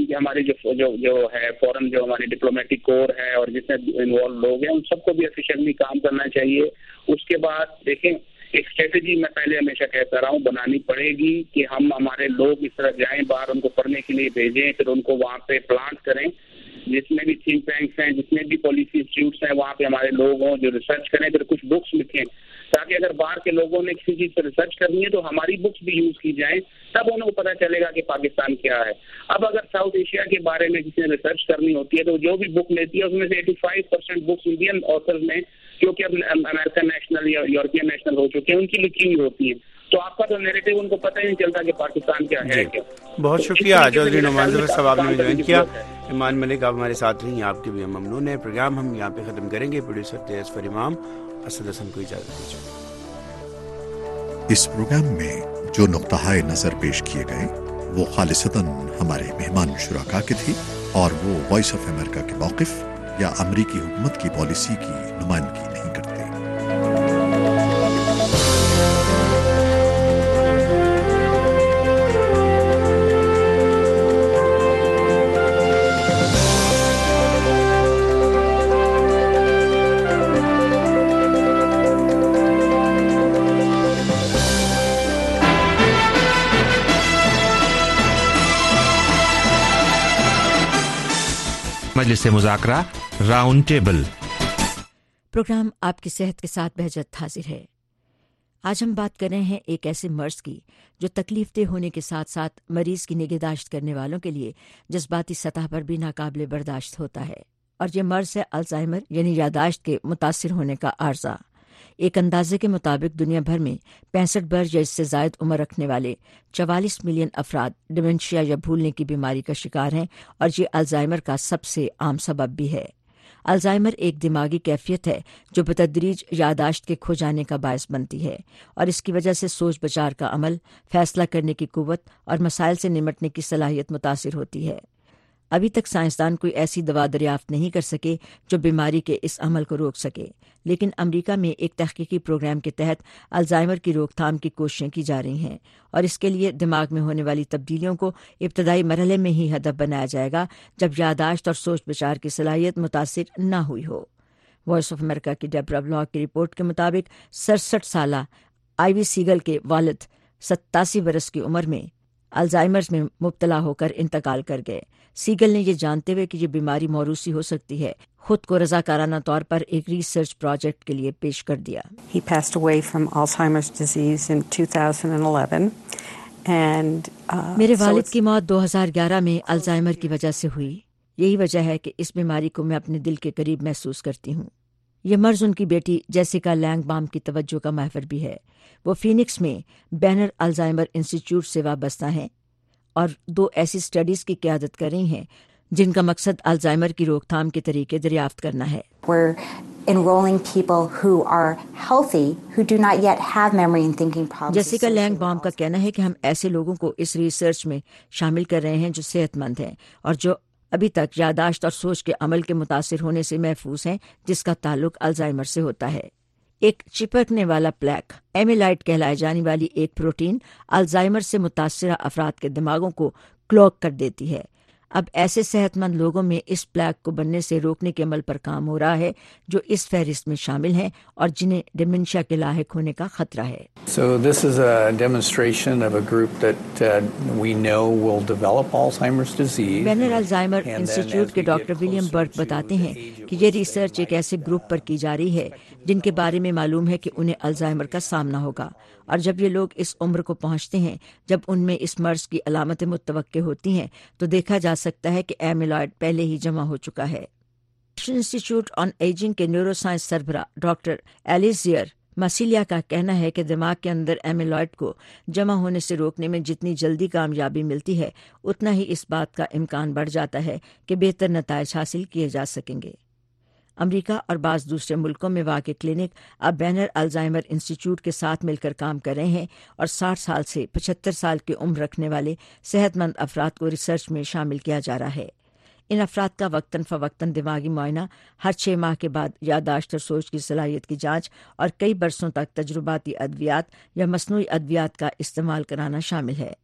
کے ہمارے جو ہے فورن جو ہماری ڈپلومیٹک کور ہے اور جتنے انوالو لوگ ہیں ان سب کو بھی افیشینٹلی کام کرنا چاہیے. اس کے بعد دیکھیں ایک اسٹریٹجی میں پہلے ہمیشہ کہتا رہا ہوں بنانی پڑے گی کہ ہم ہمارے لوگ اس طرح جائیں باہر, ان کو پڑھنے کے لیے بھیجیں, پھر ان کو وہاں پہ پلانٹ کریں. جتنے بھی تھنک ٹینکس ہیں, جتنے بھی پالیسی انسٹیٹیوٹس ہیں, وہاں پہ ہمارے لوگ ہوں جو ریسرچ کریں, پھر کچھ بکس لکھیں تاکہ اگر باہر کے لوگوں نے کسی چیز پر ریسرچ کرنی ہے تو ہماری بکس بھی یوز کی جائیں, تب انہیں پتہ چلے گا کہ پاکستان کیا ہے. اب اگر ساؤتھ ایشیا کے بارے میں کسی نے ریسرچ کرنی ہوتی ہے تو جو بھی بک لیتی ہے اس میں سے 85% بکس انڈین آتھرز میں, کیونکہ اب امریکن نیشنل یا یورپین نیشنل ہو چکے ہیں, ان کی لکھی ہوئی ہوتی ہے, تو آپ کا تو نیریٹو ان کو پتہ ہی نہیں چلتا کہ پاکستان کیا ہے. بہت شکریہ چودھری نعمان ظفر صاحب, آپ نے جوائن کیا. ایمان ملک آپ ہمارے ساتھ رہی, آپ کے بھی ہم ممنون ہیں. پروگرام ہم یہاں پہ ختم کریں گے. پروڈیوسر تھے اسفر امام, اسد حسن کو اجازت دیجیے. اس پروگرام میں جو نقطہ نظر پیش کیے گئے وہ خالصتاً ہمارے مہمان شرکا کے تھے اور وہ وائس آف امریکہ کے موقف یا امریکی حکومت کی پالیسی کی نمائندگی نہیں کرتے. مجلس مذاکرہ راؤنڈ ٹیبل. پروگرام آپ کی صحت کے ساتھ بہجت حاضر ہے. آج ہم بات کر رہے ہیں ایک ایسے مرض کی جو تکلیف دہ ہونے کے ساتھ ساتھ مریض کی نگہداشت کرنے والوں کے لیے جذباتی سطح پر بھی ناقابل برداشت ہوتا ہے, اور یہ مرض ہے الزائمر یعنی یادداشت کے متاثر ہونے کا عارضہ. ایک اندازے کے مطابق دنیا بھر میں 65 برس یا اس سے زائد عمر رکھنے والے 44 ملین افراد ڈیمنشیا یا بھولنے کی بیماری کا شکار ہیں, اور یہ الزائمر کا سب سے عام سبب بھی ہے. الزائمر ایک دماغی کیفیت ہے جو بتدریج یادداشت کے کھو جانے کا باعث بنتی ہے, اور اس کی وجہ سے سوچ بچار کا عمل, فیصلہ کرنے کی قوت اور مسائل سے نمٹنے کی صلاحیت متاثر ہوتی ہے. ابھی تک سائنسدان کوئی ایسی دوا دریافت نہیں کر سکے جو بیماری کے اس عمل کو روک سکے, لیکن امریکہ میں ایک تحقیقی پروگرام کے تحت الزائمر کی روک تھام کی کوششیں کی جا رہی ہیں, اور اس کے لیے دماغ میں ہونے والی تبدیلیوں کو ابتدائی مرحلے میں ہی ہدف بنایا جائے گا جب یادداشت اور سوچ بچار کی صلاحیت متاثر نہ ہوئی ہو. وائس آف امریکہ کی ڈیبرا بلاک کی رپورٹ کے مطابق 67 سالہ آئی وی سیگل کے والد 87 برس کی عمر میں الزائمر میں مبتلا ہو کر انتقال کر گئے. سیگل نے یہ جانتے ہوئے کہ یہ بیماری موروثی ہو سکتی ہے, خود کو رضاکارانہ طور پر ایک ریسرچ پروجیکٹ کے لیے پیش کر دیا. He passed away from Alzheimer's disease in 2011 and میرے والد کی موت 2011 میں الزائمر کی وجہ سے ہوئی. یہی وجہ ہے کہ اس بیماری کو میں اپنے دل کے قریب محسوس کرتی ہوں. یہ مرض ان کی بیٹی جیسیکا لینگ بام کی توجہ کا محور بھی ہے. وہ فینکس میں بینر الزائمر انسٹیٹیوٹ سے وابستہ ہیں اور 2 ایسی سٹڈیز کی قیادت کر رہی ہیں جن کا مقصد الزائمر کی روک تھام کے طریقے دریافت کرنا ہے. We're enrolling people who are healthy who do not yet have memory and thinking problems. جیسیکا لینگ بام کا کہنا ہے کہ ہم ایسے لوگوں کو اس ریسرچ میں شامل کر رہے ہیں جو صحت مند ہیں اور جو ابھی تک یادداشت اور سوچ کے عمل کے متاثر ہونے سے محفوظ ہیں, جس کا تعلق الزائمر سے ہوتا ہے. ایک چپکنے والا پلیک ایمیلائڈ کہلائے جانے والی ایک پروٹین الزائمر سے متاثرہ افراد کے دماغوں کو کلوک کر دیتی ہے. اب ایسے صحت مند لوگوں میں اس پلیک کو بننے سے روکنے کے عمل پر کام ہو رہا ہے جو اس فہرست میں شامل ہیں اور جنہیں ڈیمنشیا کے لاحق ہونے کا خطرہ ہے. So this is a demonstration of a group that we know will develop Alzheimer's disease. Banner Alzheimer institute کے ڈاکٹر ولیم برک بتاتے ہیں کہ یہ ریسرچ ایک ایسے گروپ پر کی جا رہی ہے جن کے بارے میں معلوم ہے کہ انہیں الزائمر کا سامنا ہوگا, اور جب یہ لوگ اس عمر کو پہنچتے ہیں جب ان میں اس مرض کی علامتیں متوقع ہوتی ہیں تو دیکھا جا سکتا ہے کہ ایمیلائڈ پہلے ہی جمع ہو چکا ہے. نیشنل انسٹیٹیوٹ آن ایجنگ کے نیورو سائنس سربراہ ڈاکٹر ایلیزیئر مسیلیا کا کہنا ہے کہ دماغ کے اندر ایمیلائڈ کو جمع ہونے سے روکنے میں جتنی جلدی کامیابی ملتی ہے اتنا ہی اس بات کا امکان بڑھ جاتا ہے کہ بہتر نتائج حاصل کیے جا سکیں گے. امریکہ اور بعض دوسرے ملکوں میں واقع کلینک اب بینر الزائمر انسٹیٹیوٹ کے ساتھ مل کر کام کر رہے ہیں اور 60 سال سے 75 سال کی عمر رکھنے والے صحت مند افراد کو ریسرچ میں شامل کیا جا رہا ہے. ان افراد کا وقتاً فوقتاً دماغی معائنہ, ہر 6 ماہ کے بعد یادداشت اور سوچ کی صلاحیت کی جانچ اور کئی برسوں تک تجرباتی ادویات یا مصنوعی ادویات کا استعمال کرانا شامل ہے.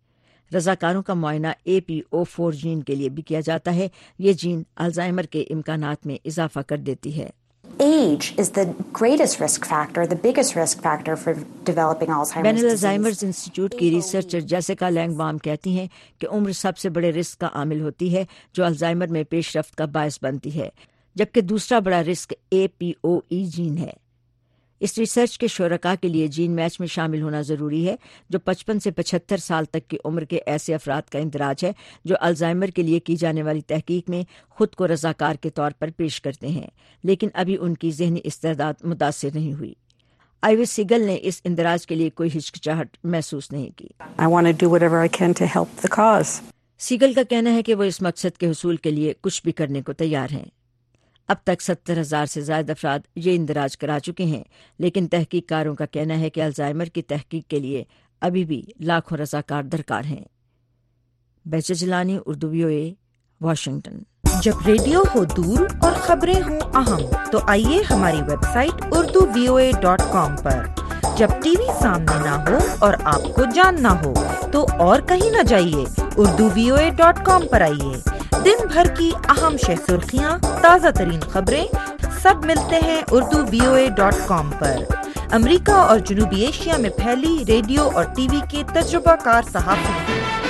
رضاکاروں کا معائنہ APO4 جین کے لیے بھی کیا جاتا ہے. یہ جین الزائمر کے امکانات میں اضافہ کر دیتی ہے. Age is the greatest risk factor, the biggest risk factor for developing Alzheimer's بین disease. الزائمرز انسٹیٹیوٹ کی ریسرچر جیسیکا لینگ بام کہتی ہیں کہ عمر سب سے بڑے رسک کا عامل ہوتی ہے جو الزائمر میں پیش رفت کا باعث بنتی ہے، جبکہ دوسرا بڑا رسک APOE جین ہے. اس ریسرچ کے شرکاء کے لیے جین میچ میں شامل ہونا ضروری ہے جو 55 سے 75 سال تک کی عمر کے ایسے افراد کا اندراج ہے جو الزائمر کے لیے کی جانے والی تحقیق میں خود کو رضاکار کے طور پر پیش کرتے ہیں، لیکن ابھی ان کی ذہنی استعداد متاثر نہیں ہوئی. آئیوس سیگل نے اس اندراج کے لیے کوئی ہچکچاہٹ محسوس نہیں کی. I want to do whatever I can to help the cause. سیگل کا کہنا ہے کہ وہ اس مقصد کے حصول کے لیے کچھ بھی کرنے کو تیار ہیں. اب تک 70,000 سے زائد افراد یہ اندراج کرا چکے ہیں، لیکن تحقیق کاروں کا کہنا ہے کہ الزائمر کی تحقیق کے لیے ابھی بھی لاکھوں رضاکار درکار ہیں. Bahja Jilani, Urdu VOA، Washington. جب ریڈیو ہو دور اور خبریں ہوں اہم تو آئیے ہماری ویب سائٹ urduvoa.com پر. جب ٹی وی سامنے نہ ہو اور آپ کو جاننا ہو تو اور کہیں نہ جائیے، urduvoa.com پر آئیے. دن بھر کی اہم شہ سرخیاں، تازہ ترین خبریں سب ملتے ہیں urduvoa.com پر. امریکہ اور جنوبی ایشیا میں پھیلی ریڈیو اور ٹی وی کے تجربہ کار صحافی